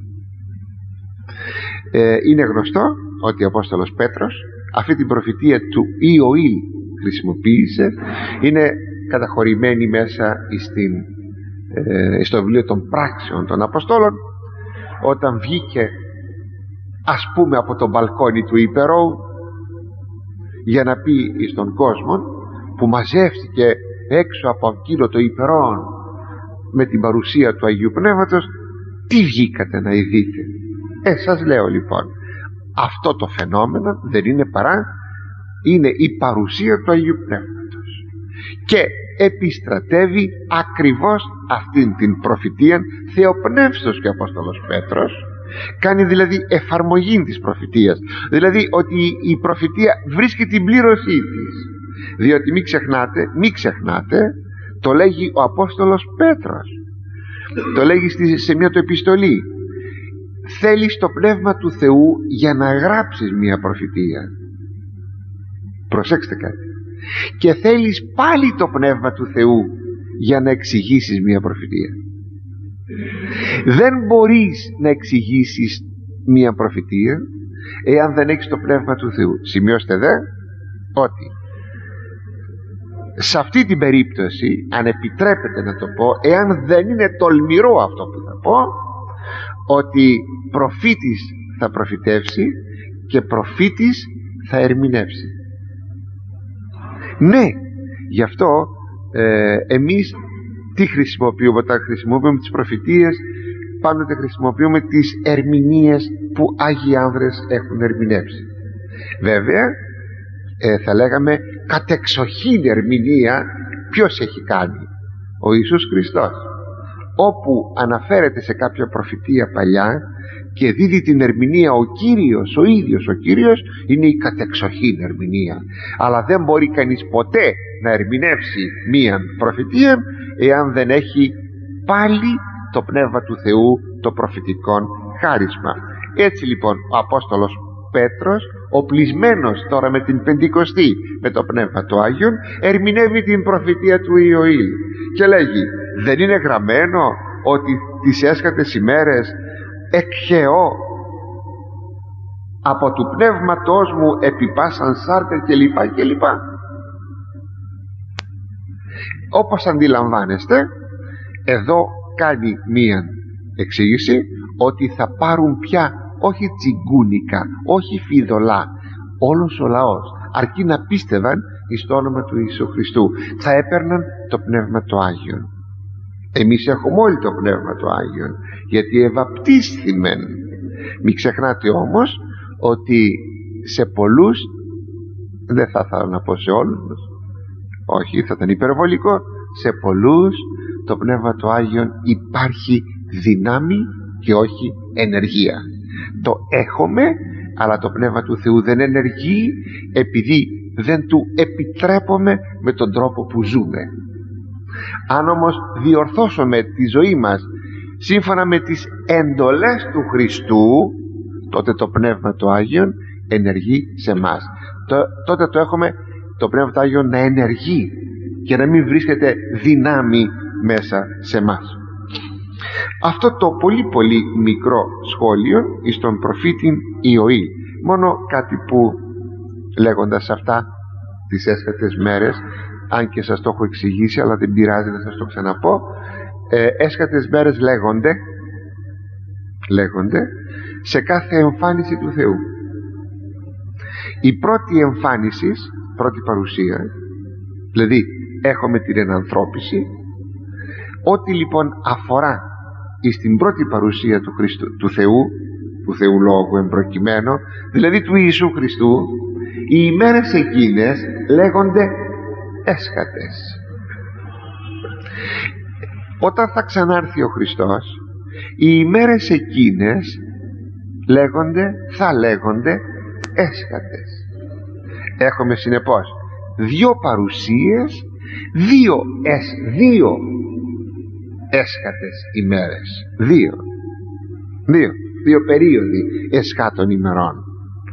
Είναι γνωστό ότι ο Απόστολος Πέτρος αυτή την προφητεία του Ιωήλ χρησιμοποίησε, είναι καταχωρημένη μέσα στο βιβλίο των πράξεων των Αποστόλων, όταν βγήκε ας πούμε από το μπαλκόνι του Υπερώου για να πει στον κόσμο που μαζεύτηκε έξω από εκείνο το Υπερόν με την παρουσία του Αγίου Πνεύματος, τι βγήκατε να ειδείτε? Σας λέω λοιπόν, αυτό το φαινόμενο δεν είναι παρά, είναι η παρουσία του Αγίου Πνεύματος, και επιστρατεύει ακριβώς αυτήν την προφητεία θεοπνεύστος και ο Απόστολος Πέτρος. Κάνει δηλαδή εφαρμογή της προφητείας, δηλαδή ότι η προφητεία βρίσκει την πλήρωσή της, διότι μην ξεχνάτε, το λέγει ο Απόστολος Πέτρος, το λέγει σε μια του επιστολή, θέλεις το Πνεύμα του Θεού για να γράψεις μια προφητεία. Προσέξτε κάτι, και θέλεις πάλι το Πνεύμα του Θεού για να εξηγήσεις μια προφητεία. Δεν μπορείς να εξηγήσεις μια προφητεία εάν δεν έχεις το Πνεύμα του Θεού. Σημειώστε δε ότι σε αυτή την περίπτωση, αν επιτρέπετε να το πω, εάν δεν είναι τολμηρό αυτό που θα πω, ότι προφήτης θα προφητεύσει και προφήτης θα ερμηνεύσει. Ναι, γι' αυτό εμείς τι χρησιμοποιούμε? Όταν χρησιμοποιούμε τις προφητείες, πάντοτε χρησιμοποιούμε τις ερμηνείες που Άγιοι άνδρες έχουν ερμηνεύσει. Βέβαια θα λέγαμε κατεξοχήν ερμηνεία ποιος έχει κάνει? Ο Ιησούς Χριστός, όπου αναφέρεται σε κάποια προφητεία παλιά και δίδει την ερμηνεία ο Κύριος, ο ίδιος ο Κύριος, είναι η κατεξοχήν ερμηνεία. Αλλά δεν μπορεί κανείς ποτέ να ερμηνεύσει μία προφητεία εάν δεν έχει πάλι το Πνεύμα του Θεού, το προφητικό χάρισμα. Έτσι λοιπόν ο Απόστολος Πέτρος, οπλισμένος τώρα με την Πεντηκοστή με το Πνεύμα του Άγιον, ερμηνεύει την προφητεία του Ιωήλ και λέγει, δεν είναι γραμμένο ότι τις έσχατες ημέρες εκχεώ από του πνεύματός μου επιπάσαν σάρκα κλπ. Όπως αντιλαμβάνεστε, εδώ κάνει μία εξήγηση ότι θα πάρουν πια όχι τσιγκούνικα, όχι φιδωλά, όλος ο λαός, αρκεί να πίστευαν εις το όνομα του Ιησού Χριστού, θα έπαιρναν το Πνεύμα το Άγιον. Εμείς έχουμε όλοι το Πνεύμα το Άγιον, γιατί ευαπτίσθημεν. Μην ξεχνάτε όμως ότι σε πολλούς, δεν θα ήθελα να πω σε όλους, όχι, θα ήταν υπερβολικό, σε πολλούς το Πνεύμα το Άγιον υπάρχει δυνάμει και όχι ενεργεία. Το έχουμε, αλλά το Πνεύμα του Θεού δεν ενεργεί, επειδή δεν του επιτρέπουμε με τον τρόπο που ζούμε. Αν όμως διορθώσουμε τη ζωή μας σύμφωνα με τις εντολές του Χριστού, τότε το Πνεύμα το Άγιον ενεργεί σε μας. Τότε το έχουμε το Πνεύμα το Άγιον να ενεργεί και να μην βρίσκεται δυνάμει μέσα σε μας. Αυτό το πολύ μικρό σχόλιο εις τον προφήτη Ιωήλ, μόνο κάτι που λέγοντας αυτά τις έσχατες μέρες, αν και σας το έχω εξηγήσει, αλλά δεν πειράζει να σας το ξαναπώ, έσχατες μέρες λέγονται σε κάθε εμφάνιση του Θεού. Η πρώτη εμφάνιση, πρώτη παρουσία, δηλαδή έχουμε την ενανθρώπιση, ό,τι λοιπόν αφορά στην πρώτη παρουσία του Χριστού, του Θεού Λόγου εμπροκειμένου, δηλαδή του Ιησού Χριστού, οι ημέρες εκείνες λέγονται έσχατες. Όταν θα ξανάρθει ο Χριστός, οι ημέρες εκείνες θα λέγονται έσχατες. Έχουμε συνεπώς δύο παρουσίες, δύο έσχατες ημέρες, δύο περίοδοι εσχάτων ημερών.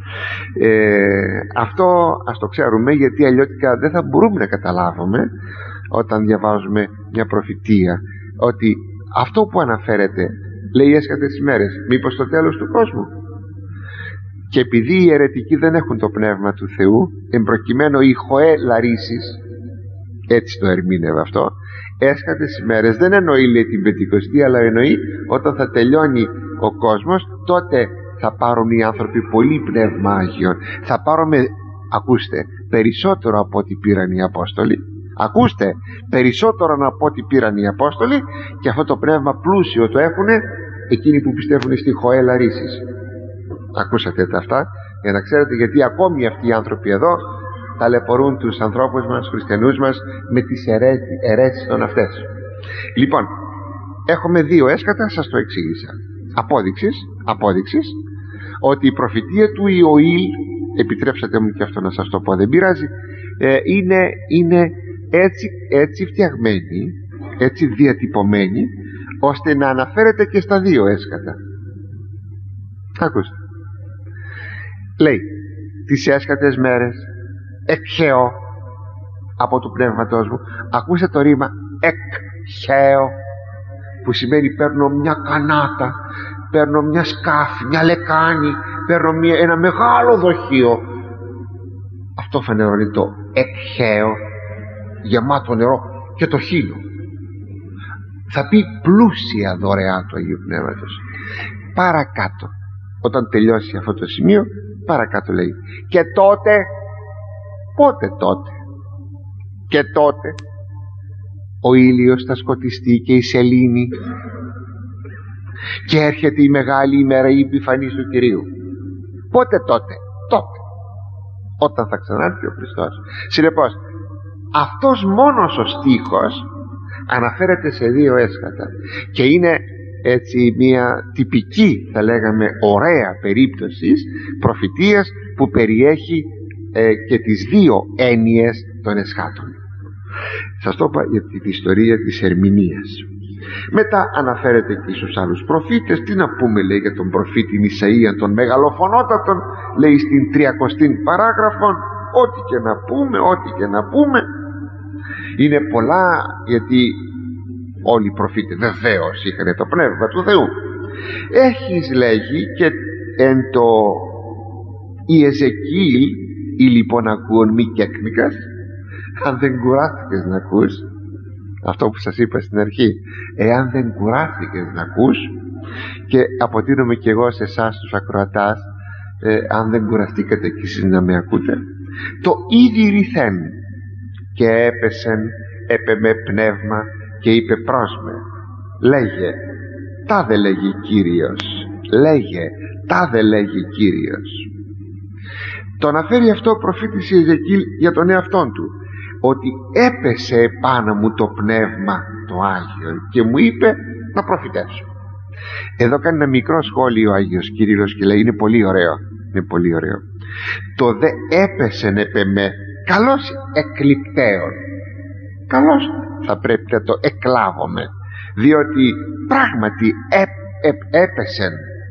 Αυτό ας το ξέρουμε, γιατί αλλιώτικα δεν θα μπορούμε να καταλάβουμε όταν διαβάζουμε μια προφητεία ότι αυτό που αναφέρεται, λέει έσχατες ημέρες, μήπως το τέλος του κόσμου? Και επειδή οι αιρετικοί δεν έχουν το πνεύμα του Θεού, εμπροκειμένου οι χοέ λαρίσεις, έτσι το ερμήνευε αυτό, έσχατες ημέρες δεν εννοεί, λέει, την Πεντηκοστή, αλλά εννοεί όταν θα τελειώνει ο κόσμος, τότε θα πάρουν οι άνθρωποι πολύ πνεύμα Άγιον. Θα πάρουμε, ακούστε, περισσότερο από ό,τι πήραν οι Απόστολοι. Ακούστε, περισσότερο από ό,τι πήραν οι Απόστολοι, και αυτό το πνεύμα πλούσιο το έχουν εκείνοι που πιστεύουν στη χοέ λαρίσεις. Ακούσατε τα αυτά, για να ξέρετε, γιατί ακόμη αυτοί οι άνθρωποι εδώ ταλαιπωρούν τους ανθρώπους μας, χριστιανούς μας, με τις αιρέσεις των αυτές. Λοιπόν, έχουμε δύο έσκατα, σας το εξήγησα. Απόδειξης ότι η προφητεία του Ιωήλ, επιτρέψατε μου και αυτό να σας το πω, δεν πειράζει, είναι έτσι φτιαγμένη, έτσι διατυπωμένη, ώστε να αναφέρεται και στα δύο έσκατα. Ακούστε, λέει τις έσκατες μέρες εκχέω από του πνεύματός μου. Ακούστε το ρήμα εκχέω, που σημαίνει παίρνω μια κανάτα, παίρνω μια σκάφη, μια λεκάνη, παίρνω ένα μεγάλο δοχείο. Αυτό φανερώνει το εκχέω, γεμάτο νερό, και το χείλο. Θα πει πλούσια δωρεά του Αγίου Πνεύματος. Παρακάτω, όταν τελειώσει αυτό το σημείο, παρακάτω λέει, και τότε, πότε τότε? Και τότε ο ήλιος θα σκοτιστεί και η σελήνη, και έρχεται η μεγάλη ημέρα, η επιφανής του Κυρίου. Πότε τότε? Τότε, όταν θα ξανάρθει ο Χριστός. Συνεπώς, αυτός μόνος ο στίχος αναφέρεται σε δύο έσκατα, και είναι έτσι μια τυπική, θα λέγαμε ωραία περίπτωση προφητείας που περιέχει και τις δύο έννοιες των εσχάτων. Σας το είπα για την ιστορία της ερμηνείας. Μετά αναφέρεται και στους άλλους προφήτες. Τι να πούμε, λέει, για τον προφήτη Ισαΐα, τον μεγαλοφωνότατον, λέει στην 30η παράγραφο, ό,τι και να πούμε, είναι πολλά, γιατί όλοι οι προφήτες βεβαίως είχαν το πνεύμα του Θεού. Έχεις, λέγει, και εν το η Εζεκίλ ή λοιπόν ακούν μη κέκνικας. Αν δεν κουράστηκες να ακούς αυτό που σας είπα στην αρχή, εάν δεν κουράστηκες να ακούς, και αποτείνομαι και εγώ σε εσάς τους ακροατάς, αν δεν κουραστήκατε κι εσείς να με ακούτε, το ήδη ρηθέν, και έπεσεν έπεμε πνεύμα και είπε πρόσμε, λέγε τάδε λέγει Κύριος, λέγε τάδε λέγει Κύριος. Το αναφέρει αυτό ο προφήτης Εζεκίλ για τον εαυτόν του, ότι έπεσε επάνω μου το πνεύμα το Άγιο και μου είπε να προφητεύσω. Εδώ κάνει ένα μικρό σχόλιο ο Άγιος Κύριλλος και λέει, είναι πολύ ωραίο, είναι πολύ ωραίο. Το δε έπεσεν επεμέ, καλώς εκλειπτέων, καλώς θα πρέπει να το εκλάβουμε, διότι πράγματι έπεσεν,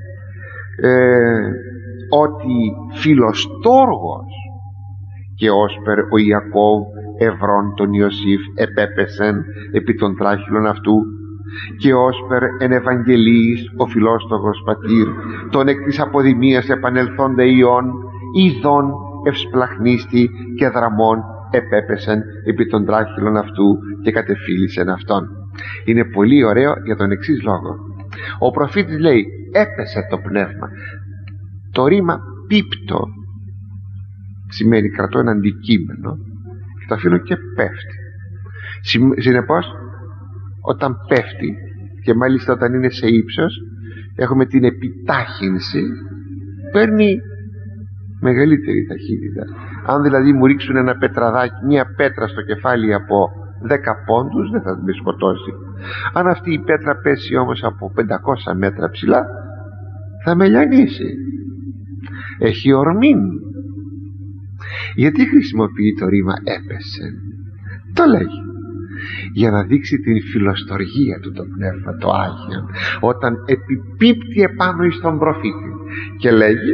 ότι φιλοστόργος και όσπερ ο Ιακώβ ευρών τον Ιωσήφ επέπεσεν επί των τράχυλων αυτού, και όσπερ εν Ευαγγελίης ο φιλόστογος πατήρ τον εκ της αποδημίας επανελθόνται ιών ειδών ευσπλαχνίστη και δραμών επέπεσεν επί των τράχυλων αυτού και κατεφύλισεν αυτόν. Είναι πολύ ωραίο για τον εξής λόγο. Ο προφήτης λέει έπεσε το πνεύμα. Το ρήμα πίπτο σημαίνει κρατώ ένα αντικείμενο και το αφήνω και πέφτει. Συνεπώς όταν πέφτει, και μάλιστα όταν είναι σε ύψος, έχουμε την επιτάχυνση, παίρνει μεγαλύτερη ταχύτητα. Αν δηλαδή μου ρίξουν ένα πετραδάκι, μια πέτρα στο κεφάλι από 10 πόντους, δεν θα με σκοτώσει. Αν αυτή η πέτρα πέσει όμως από 500 μέτρα ψηλά, θα με λιανίσει. Έχει ορμή. Γιατί χρησιμοποιεί το ρήμα έπεσε? Το λέγει για να δείξει την φιλοστοργία του το πνεύμα το Άγιο, όταν επιπίπτει επάνω εις τον προφήτη, και λέγει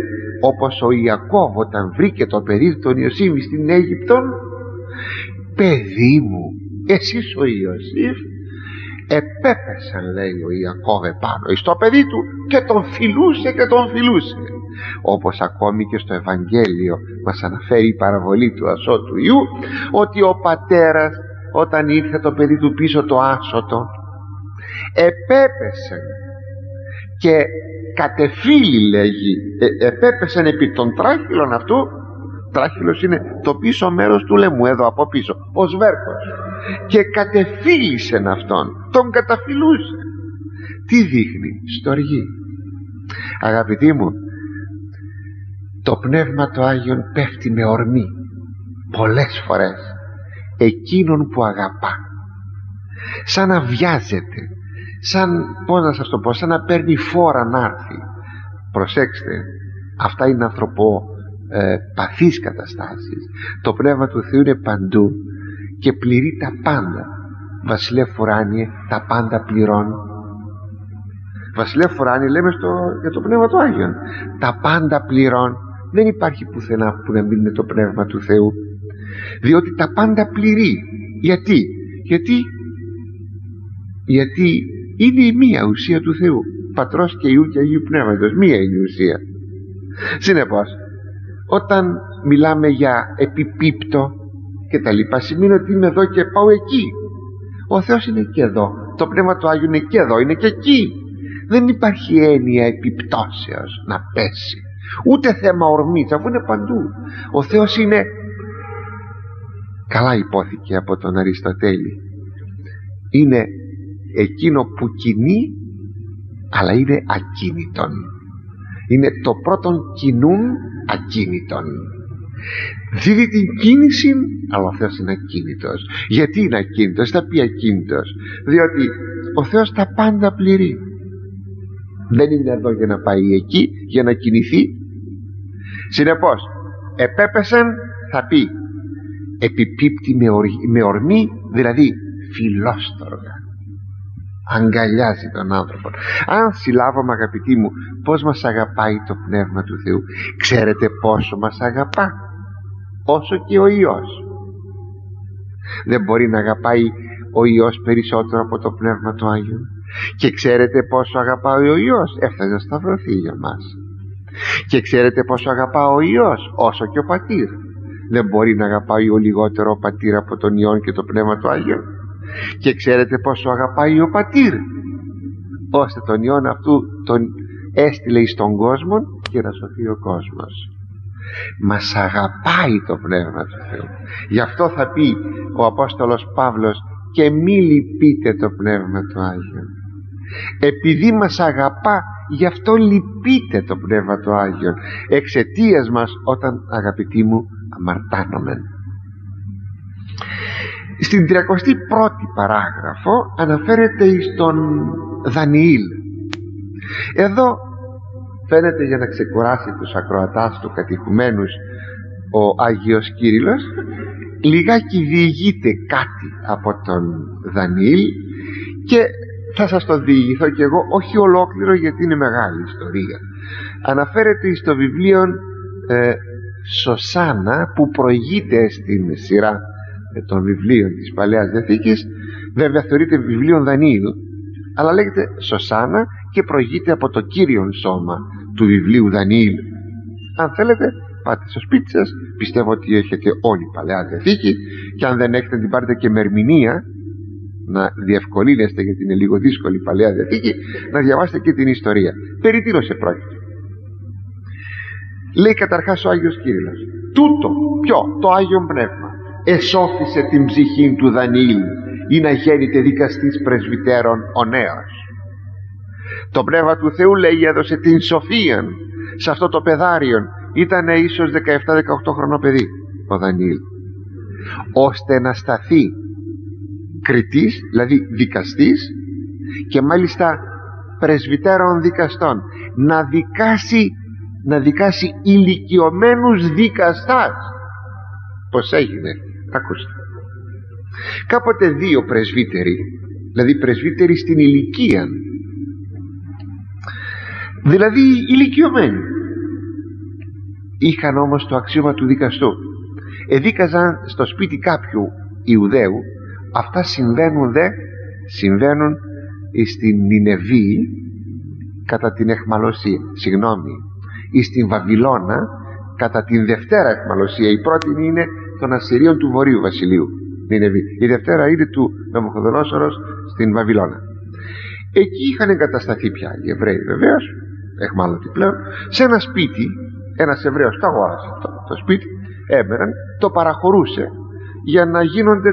όπως ο Ιακώβ όταν βρήκε το παιδί τον Ιωσήφ στην Αίγυπτον, παιδί μου, εσείς ο Ιωσήφ, επέπεσαν, λέει ο Ιακώβ, επάνω στο παιδί του και τον φιλούσε και τον φιλούσε. Όπως ακόμη και στο Ευαγγέλιο μας αναφέρει η παραβολή του ασώτου Ιού, ότι ο πατέρας όταν ήρθε το παιδί του πίσω το άσωτο, επέπεσαν και κατεφύλι, λέγει, επέπεσαν επί των τράχυλων αυτού. Τράχυλος είναι το πίσω μέρος του λαιμού, εδώ από πίσω, ο σβέρκος, και κατεφύλισεν αυτόν, τον καταφυλούσε. Τι δείχνει? στοργή. Αγαπητοί μου, το Πνεύμα το Άγιον πέφτει με ορμή πολλές φορές εκείνον που αγαπά, σαν να βιάζεται, σαν, πώς να σας το πω, σαν να παίρνει φόρα να έρθει. Προσέξτε, αυτά είναι παθείς καταστάσεις. Το Πνεύμα του Θεού είναι παντού και πληρεί τα πάντα. Βασιλεύ Φουράνιε, τα πάντα πληρώνει. Βασιλεύ Φουράνιε, λέμε για το Πνεύμα του Άγιον, τα πάντα πληρώνει. Δεν υπάρχει πουθενά που να μην είναι το Πνεύμα του Θεού, διότι τα πάντα πληρεί. Γιατί είναι η μία ουσία του Θεού, Πατρός και Υιού και Αγίου Πνεύματος. Μία είναι η ουσία. Συνεπώς, όταν μιλάμε για επιπίπτω και τα λοιπά, σημαίνει ότι είμαι εδώ και πάω εκεί. Ο Θεός είναι και εδώ, το Πνεύμα του Άγιου είναι και εδώ, είναι και εκεί. Δεν υπάρχει έννοια επιπτώσεως να πέσει, ούτε θέμα ορμής, αφού είναι παντού. Ο Θεός είναι, καλά υπόθηκε από τον Αριστοτέλη, είναι εκείνο που κινεί αλλά είναι ακίνητον. Είναι το πρώτον κινούν ακίνητον. Δίδει την κίνηση, αλλά ο Θεός είναι ακίνητος. Γιατί είναι ακίνητος? Θα πει ακίνητος διότι ο Θεός τα πάντα πληρεί. Δεν είναι εδώ για να πάει εκεί, για να κινηθεί. Συνεπώς, επέπεσαν, θα πει επιπίπτει με ορμή, δηλαδή φιλόστοργα, αγκαλιάζει τον άνθρωπο. Αν συλλάβουμε, αγαπητοί μου, πως μας αγαπάει το Πνεύμα του Θεού, ξέρετε πόσο μας αγαπά? Όσο και ο Υιός. Δεν μπορεί να αγαπάει ο Υιός περισσότερο από το Πνεύμα του Άγιου? Και ξέρετε πόσο αγαπάει ο Υιός? Έφτασε να σταυρωθεί για μας. Και ξέρετε πόσο αγαπά ο Υιός? Όσο και ο Πατήρ. Δεν μπορεί να αγαπάει ο λιγότερο ο Πατήρ από τον Υιόν και το Πνεύμα του Άγιου. Και ξέρετε πόσο αγαπάει ο Πατήρ, ώστε τον Υιόν αυτού τον έστειλε εις τον κόσμο και να σωθεί ο κόσμος. Μας αγαπάει το Πνεύμα του Θεού. Γι' αυτό θα πει ο Απόστολος Παύλος, και μη λυπείτε το Πνεύμα του Άγιου. Επειδή μας αγαπά, γι' αυτό λυπείτε το Πνεύμα του Άγιον, εξαιτίας μας, όταν, αγαπητοί μου, αμαρτάνομεν. Στην 31η παράγραφο αναφέρεται στον Δανιήλ. Εδώ φαίνεται, για να ξεκουράσει τους ακροατάς του κατηχουμένους, ο Άγιος Κύριλλος λιγάκι διηγείται κάτι από τον Δανιήλ, και θα σας το διηγηθώ και εγώ, όχι ολόκληρο γιατί είναι μεγάλη ιστορία. Αναφέρεται στο βιβλίο Σωσάνα, που προηγείται στην σειρά των βιβλίων της Παλαιάς Διαθήκης. Βέβαια θεωρείται βιβλίο Δανιήλ, αλλά λέγεται Σωσάνα και προηγείται από το κύριον σώμα του βιβλίου Δανιήλ. Αν θέλετε, πάτε στο σπίτι σας, πιστεύω ότι έχετε όλη η Παλαιά Διαθήκη, και αν δεν έχετε, την πάρετε και με ερμηνεία, να διευκολύνεστε, γιατί είναι λίγο δύσκολη η Παλαιά Διαθήκη, να διαβάσετε και την ιστορία. Περί τίνος επρόκειτο? Λέει καταρχάς ο Άγιος Κύριλλος, τούτο, ποιο? Το Άγιον Πνεύμα εσώφισε την ψυχή του Δανιήλ, ή να γέννηται δικαστής πρεσβυτέρων ο νέος. Το Πνεύμα του Θεού, λέει, έδωσε την σοφία σε αυτό το παιδάριον. Ήταν ίσως 17-18 χρονό παιδί ο Δανιήλ, ώστε να σταθεί κριτής, δηλαδή δικαστής, και μάλιστα πρεσβυτέρων δικαστών, να δικάσει ηλικιωμένους δικαστάς. Πως έγινε? Ακούστε. Κάποτε δύο πρεσβύτεροι, δηλαδή πρεσβύτεροι στην ηλικία, δηλαδή ηλικιωμένοι, είχαν όμως το αξίωμα του δικαστού. Εδίκαζαν στο σπίτι κάποιου Ιουδαίου. Αυτά συμβαίνουν στην Νινεβή κατά την εχμαλωσία, ή στην Βαβυλώνα κατά την δευτέρα εχμαλωσία. Η πρώτη είναι των Ασσυρίων του Βορείου Βασιλείου, Νινεβή. Η δευτέρα είναι του Ναβουχοδονόσορος στην Βαβυλώνα. Εκεί είχαν εγκατασταθεί πια οι Εβραίοι, βεβαίως εχμάλωτοι πλέον, σε ένα σπίτι. Ένας Εβραίος το αγόρασε το σπίτι, έμεραν, το παραχωρούσε για να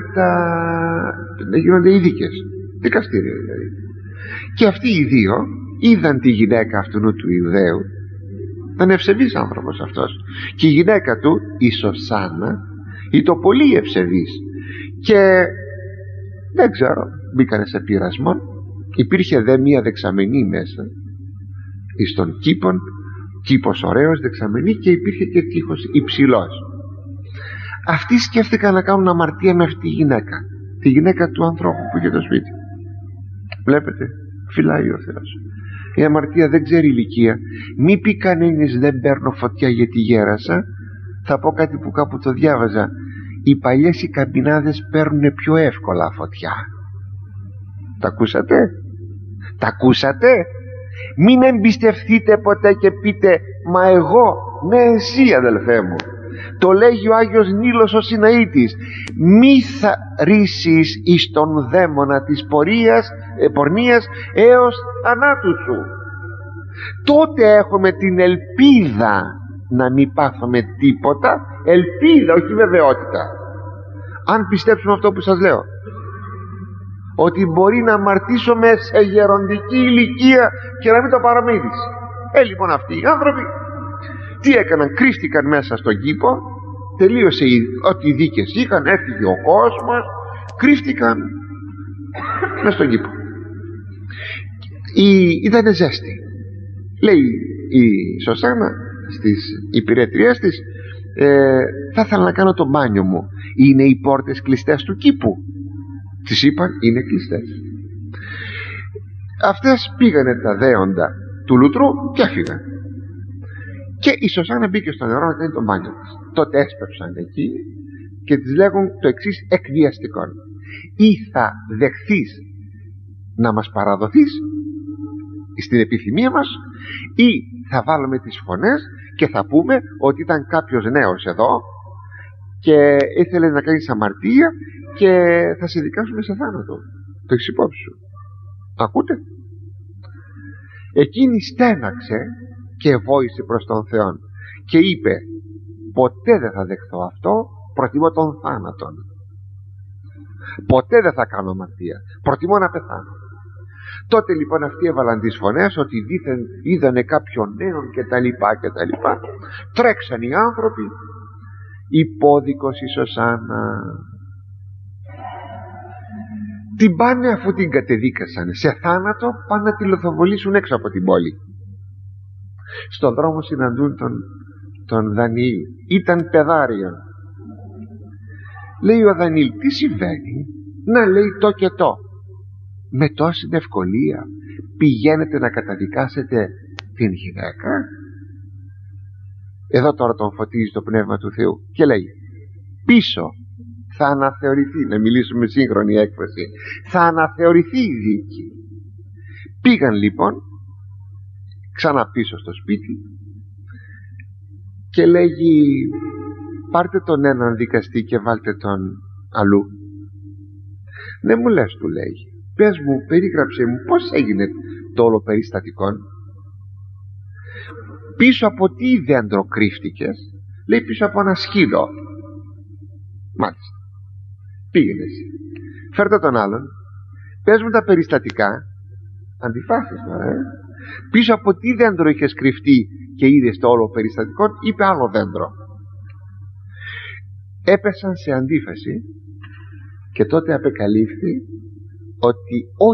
γίνονται οι δίκες, δικαστήρια δηλαδή. Και αυτοί οι δύο είδαν τη γυναίκα αυτού του Ιουδαίου. Ήταν ευσεβής άνθρωπος αυτός, και η γυναίκα του, η Σωσάνα, ήταν πολύ ευσεβής, και δεν ξέρω, μπήκανε σε πειρασμό. Υπήρχε δε μία δεξαμενή μέσα εις των κήπων, κήπος ωραίος, δεξαμενή, και υπήρχε και τείχος υψηλός. Αυτοί σκέφτηκαν να κάνουν αμαρτία με αυτή τη γυναίκα του ανθρώπου που είχε το σπίτι. Βλέπετε, φυλάει ο Θεός. Η αμαρτία δεν ξέρει ηλικία. Μη πει κανένας δεν παίρνω φωτιά γιατί γέρασα. Θα πω κάτι που κάπου το διάβαζα. Οι παλιές οι καμπινάδες παίρνουν πιο εύκολα φωτιά. Τα ακούσατε? Μην εμπιστευτείτε ποτέ και πείτε μα εγώ. Ναι, εσύ αδελφέ μου. Το λέγει ο Άγιος Νείλος ο Σιναήτης. Μη θα ρίσεις εις τον δαίμονα της πορνείας έως θανάτου σου. Τότε έχουμε την ελπίδα να μην πάθουμε τίποτα. Ελπίδα, όχι βεβαιότητα. Αν πιστέψουμε αυτό που σας λέω, ότι μπορεί να αμαρτήσουμε σε γεροντική ηλικία και να μην το παραμείνεις. Λοιπόν αυτοί οι άνθρωποι τι έκαναν? Κρύφτηκαν μέσα στον κήπο. Τελείωσε ό,τι δίκες είχαν, έφυγε ο κόσμος, κρύφτηκαν μέσα στον κήπο. Ήτανε ζέστη. Λέει η Σωσάνα στις υπηρετριές της, θα ήθελα να κάνω το μπάνιο μου. Είναι οι πόρτες κλειστές του κήπου? Της είπαν είναι κλειστές. Αυτές πήγανε τα δέοντα του λουτρού και έφυγαν. Και η Σωσάνα μπήκε στο νερό να κάνει το μπάνιο της. Τότε έσπευσαν εκεί και της λέγουν το εξής εκβιαστικό: ή θα δεχθείς να μας παραδοθείς στην επιθυμία μας, ή θα βάλουμε τις φωνές και θα πούμε ότι ήταν κάποιος νέος εδώ και ήθελε να κάνεις αμαρτία και θα σε δικάσουμε σε θάνατο. Το έχεις υπόψη σου? Ακούτε? Εκείνη στέναξε και βόησε προς τον Θεό και είπε: ποτέ δεν θα δεχθώ αυτό, προτιμώ τον θάνατον. Ποτέ δεν θα κάνω αμαρτία, προτιμώ να πεθάνω. Τότε λοιπόν αυτοί έβαλαν τις φωνές ότι δήθεν είδανε κάποιον νέον και τα λοιπά και τα λοιπά. Τρέξαν οι άνθρωποι, υπόδικος η Σωσάνα. Την πάνε, αφού την κατεδίκασαν σε θάνατο, πάνε να τη λοθοβολήσουν έξω από την πόλη. Στον δρόμο συναντούν τον Δανιήλ. Ήταν παιδάριον. Λέει ο Δανιήλ: τι συμβαίνει? Να, λέει, το και το. Με τόση ευκολία πηγαίνετε να καταδικάσετε την γυναίκα? Εδώ τώρα τον φωτίζει το Πνεύμα του Θεού και λέει: πίσω θα αναθεωρηθεί, να μιλήσουμε σύγχρονη έκφραση, θα αναθεωρηθεί η δίκη. Πήγαν λοιπόν ξανά πίσω στο σπίτι και λέγει: πάρτε τον έναν δικαστή και βάλτε τον αλλού. Ναι, μου λες, του λέει, πες μου, περίγραψε μου πως έγινε το όλο περιστατικό. Πίσω από τι δέντρο κρύφτηκες? Λέει: πίσω από ένα σκύλο. Μάλιστα, πήγαινε εσύ, φέρτε τον άλλον, πες μου τα περιστατικά. Αντιφάσεις τώρα, Πίσω από τι δέντρο είχες κρυφτεί και είδες το όλο περιστατικό? Είπε άλλο δέντρο. Έπεσαν σε αντίφαση και τότε απεκαλύφθη ότι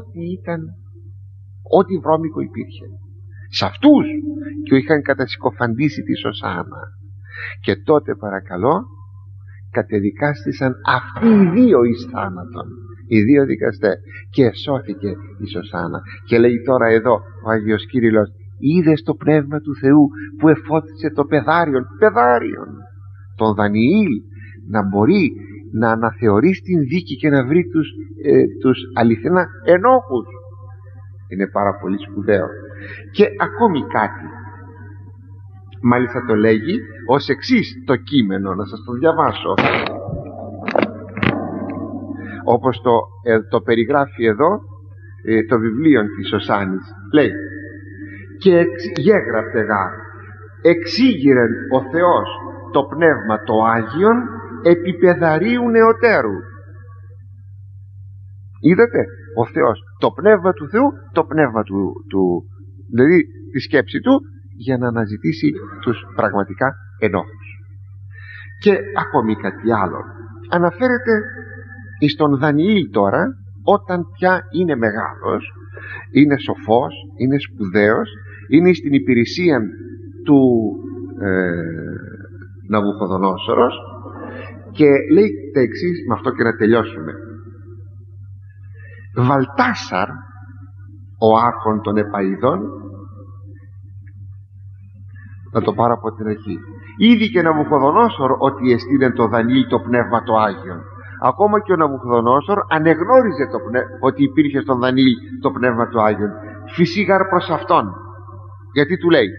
ό,τι βρώμικο υπήρχε σε αυτούς και είχαν κατασυκοφαντήσει τη Σωσάνα. Και τότε παρακαλώ κατεδικάστησαν αυτοί οι δύο εις θάνατον, οι δύο δικαστές, και σώθηκε η Σωσάνα. Και λέει τώρα εδώ ο Άγιος Κύριλλος: είδες το Πνεύμα του Θεού που εφώτισε το παιδάριον τον Δανιήλ, να μπορεί να αναθεωρεί την δίκη και να βρει τους αληθινά ενόχους. Είναι πάρα πολύ σπουδαίο. Και ακόμη κάτι, μάλιστα το λέγει ως εξής το κείμενο, να σας το διαβάσω όπως το περιγράφει εδώ το βιβλίο της Οσάνης. Λέει: και γέγραπτε γάρ, εξήγηρεν ο Θεός το Πνεύμα το Άγιον επί παιδαρίου νεωτέρου. Είδατε, ο Θεός, το Πνεύμα του Θεού, το Πνεύμα δηλαδή τη σκέψη του, για να αναζητήσει τους πραγματικά ενόχους. Και ακόμη κάτι άλλο αναφέρεται στον Δανιήλ τώρα, όταν πια είναι μεγάλος, είναι σοφός, είναι σπουδαίος, είναι στην υπηρεσία του Ναβουχοδονόσορος, και λέει τα εξής, με αυτό και να τελειώσουμε. Βαλτάσαρ, ο άρχον των Επαΐδων, να το πάρω από την αρχή, ήδη και Ναβουχοδονόσορ ότι εστίνεν το Δανιήλ το Πνεύμα το Άγιον. Ακόμα και ο Ναβουχοδονόσορ ανεγνώριζε ότι υπήρχε στον Δανιήλ το Πνεύμα του Άγιον. Φυσίγαρ προς αυτόν, γιατί του λέει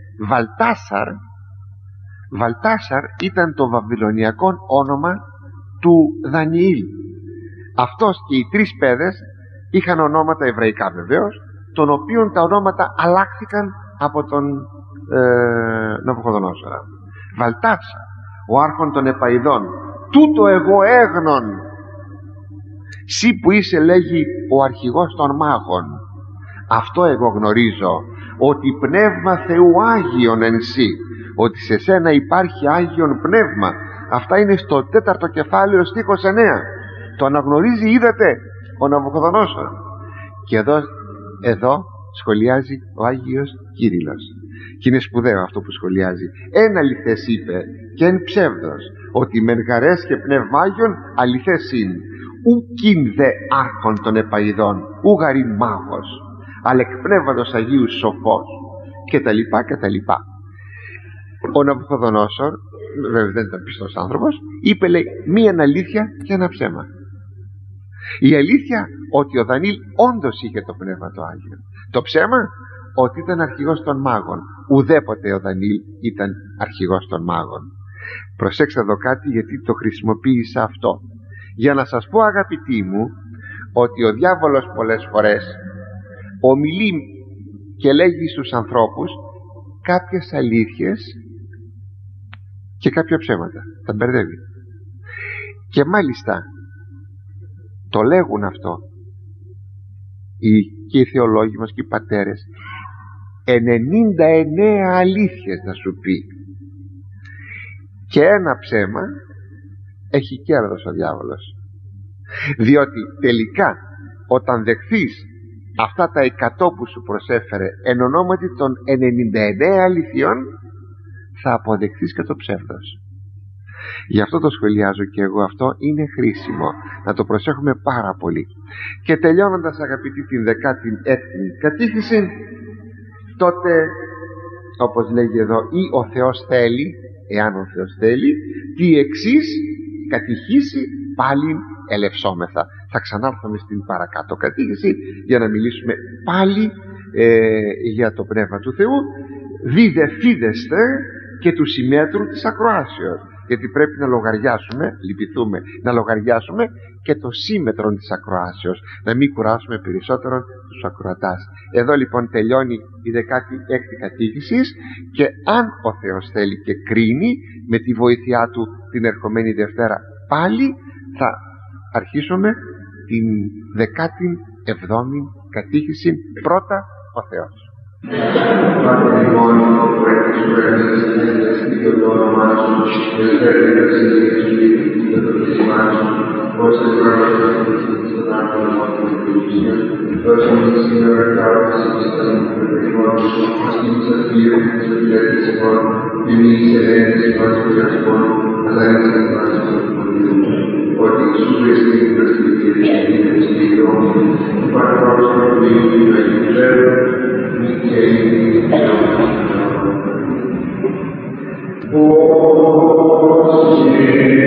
Βαλτάσαρ ήταν το βαβυλωνιακό όνομα του Δανιήλ. Αυτός και οι τρεις παιδες είχαν ονόματα εβραϊκά βεβαίως, των οποίων τα ονόματα αλλάχθηκαν από τον Ναβουχοδονόσορα. Βαλτάσαρ, ο άρχον των Επαΐδων, τούτο εγώ έγνον. Συ που είσαι, λέγει, ο αρχηγός των μάγων, αυτό εγώ γνωρίζω, ότι Πνεύμα Θεού Άγιον εν σύ, ότι σε σένα υπάρχει Άγιον Πνεύμα. Αυτά είναι στο 4ο κεφάλαιο στίχος 9. Το αναγνωρίζει, είδατε, ο Ναβουχοδονόσορ. Και εδώ σχολιάζει ο Άγιος Κύριλλος, και είναι σπουδαίο αυτό που σχολιάζει. Εν αληθές είπε και εν ψεύδος, ότι μεν γαρές και Πνεύμα Άγιον αληθές είναι. Ουκίν δε άρχον των Επαΐδων, ου γαρήν μάγος, αλλά εκ Πνεύματος Αγίου σοφός, και τα λοιπά και τα λοιπά. Ο Ναβουχοδονόσορ, βέβαια δεν ήταν πιστός άνθρωπος, είπε, λέει, μία αλήθεια και ένα ψέμα. Η αλήθεια ότι ο Δανιήλ όντως είχε το Πνεύμα το Άγιο. Το ψέμα ότι ήταν αρχηγός των μάγων. Ουδέποτε ο Δανιήλ ήταν αρχηγός των μάγων. Προσέξτε εδώ κάτι, γιατί το χρησιμοποίησα αυτό, για να σας πω, αγαπητοί μου, ότι ο διάβολος πολλές φορές ομιλεί και λέγει στους ανθρώπους κάποιες αλήθειες και κάποια ψέματα, τα μπερδεύει. Και μάλιστα το λέγουν αυτό και οι θεολόγοι μας και οι πατέρες, 99 αλήθειες θα σου πει, και ένα ψέμα έχει κέρδος ο διάβολος, διότι τελικά όταν δεχθείς αυτά τα 100 που σου προσέφερε εν ονόματι των 99 αληθιών, θα αποδεχθείς και το ψεύδος. Γι' αυτό το σχολιάζω και εγώ, αυτό είναι χρήσιμο να το προσέχουμε πάρα πολύ. Και τελειώνοντας, αγαπητοί, την 16η κατήχηση, τότε, όπως λέγει εδώ, ή ο Θεός θέλει, εάν ο Θεός θέλει, τι εξής κατηχήσει πάλι ελευσόμεθα. Θα ξανάρθουμε στην παρακάτω κατήχηση για να μιλήσουμε πάλι για το Πνεύμα του Θεού. Δίδε φίδεστε και του συμμέτρου της ακροάσεως, γιατί πρέπει να λογαριάσουμε, λυπηθούμε, να λογαριάσουμε και το σύμμετρο της ακροάσεως, να μην κουράσουμε περισσότερο τους ακροατάς. Εδώ λοιπόν τελειώνει η 16η κατήχηση, και αν ο Θεός θέλει και κρίνει, με τη βοήθειά του την ερχομένη Δευτέρα πάλι θα αρχίσουμε την 17η κατήχηση, πρώτα ο Θεός. Πάτε λοιπόν που έχεις ουρανείς και εγκαστεί το όνομά σου, και φέρει τα ψυχές σου και το χρήσιμά σου, ώστε πράγματος στον άνθρωπο του Χριστού. Δώσε μου σήμερα κάρτα σε πιστά μου περιβόλου, στην σαφήρου και στο φυλακής ημών, μη είσαι ένες μας βιασμών, αλλά είναι σε μας του Πολύου. Ότι σου βρίσκει τα στοιχεία και είναι στη δρόμη, παρακαλώ στον Πολύου του Αγίου Ζέρου, και Amen.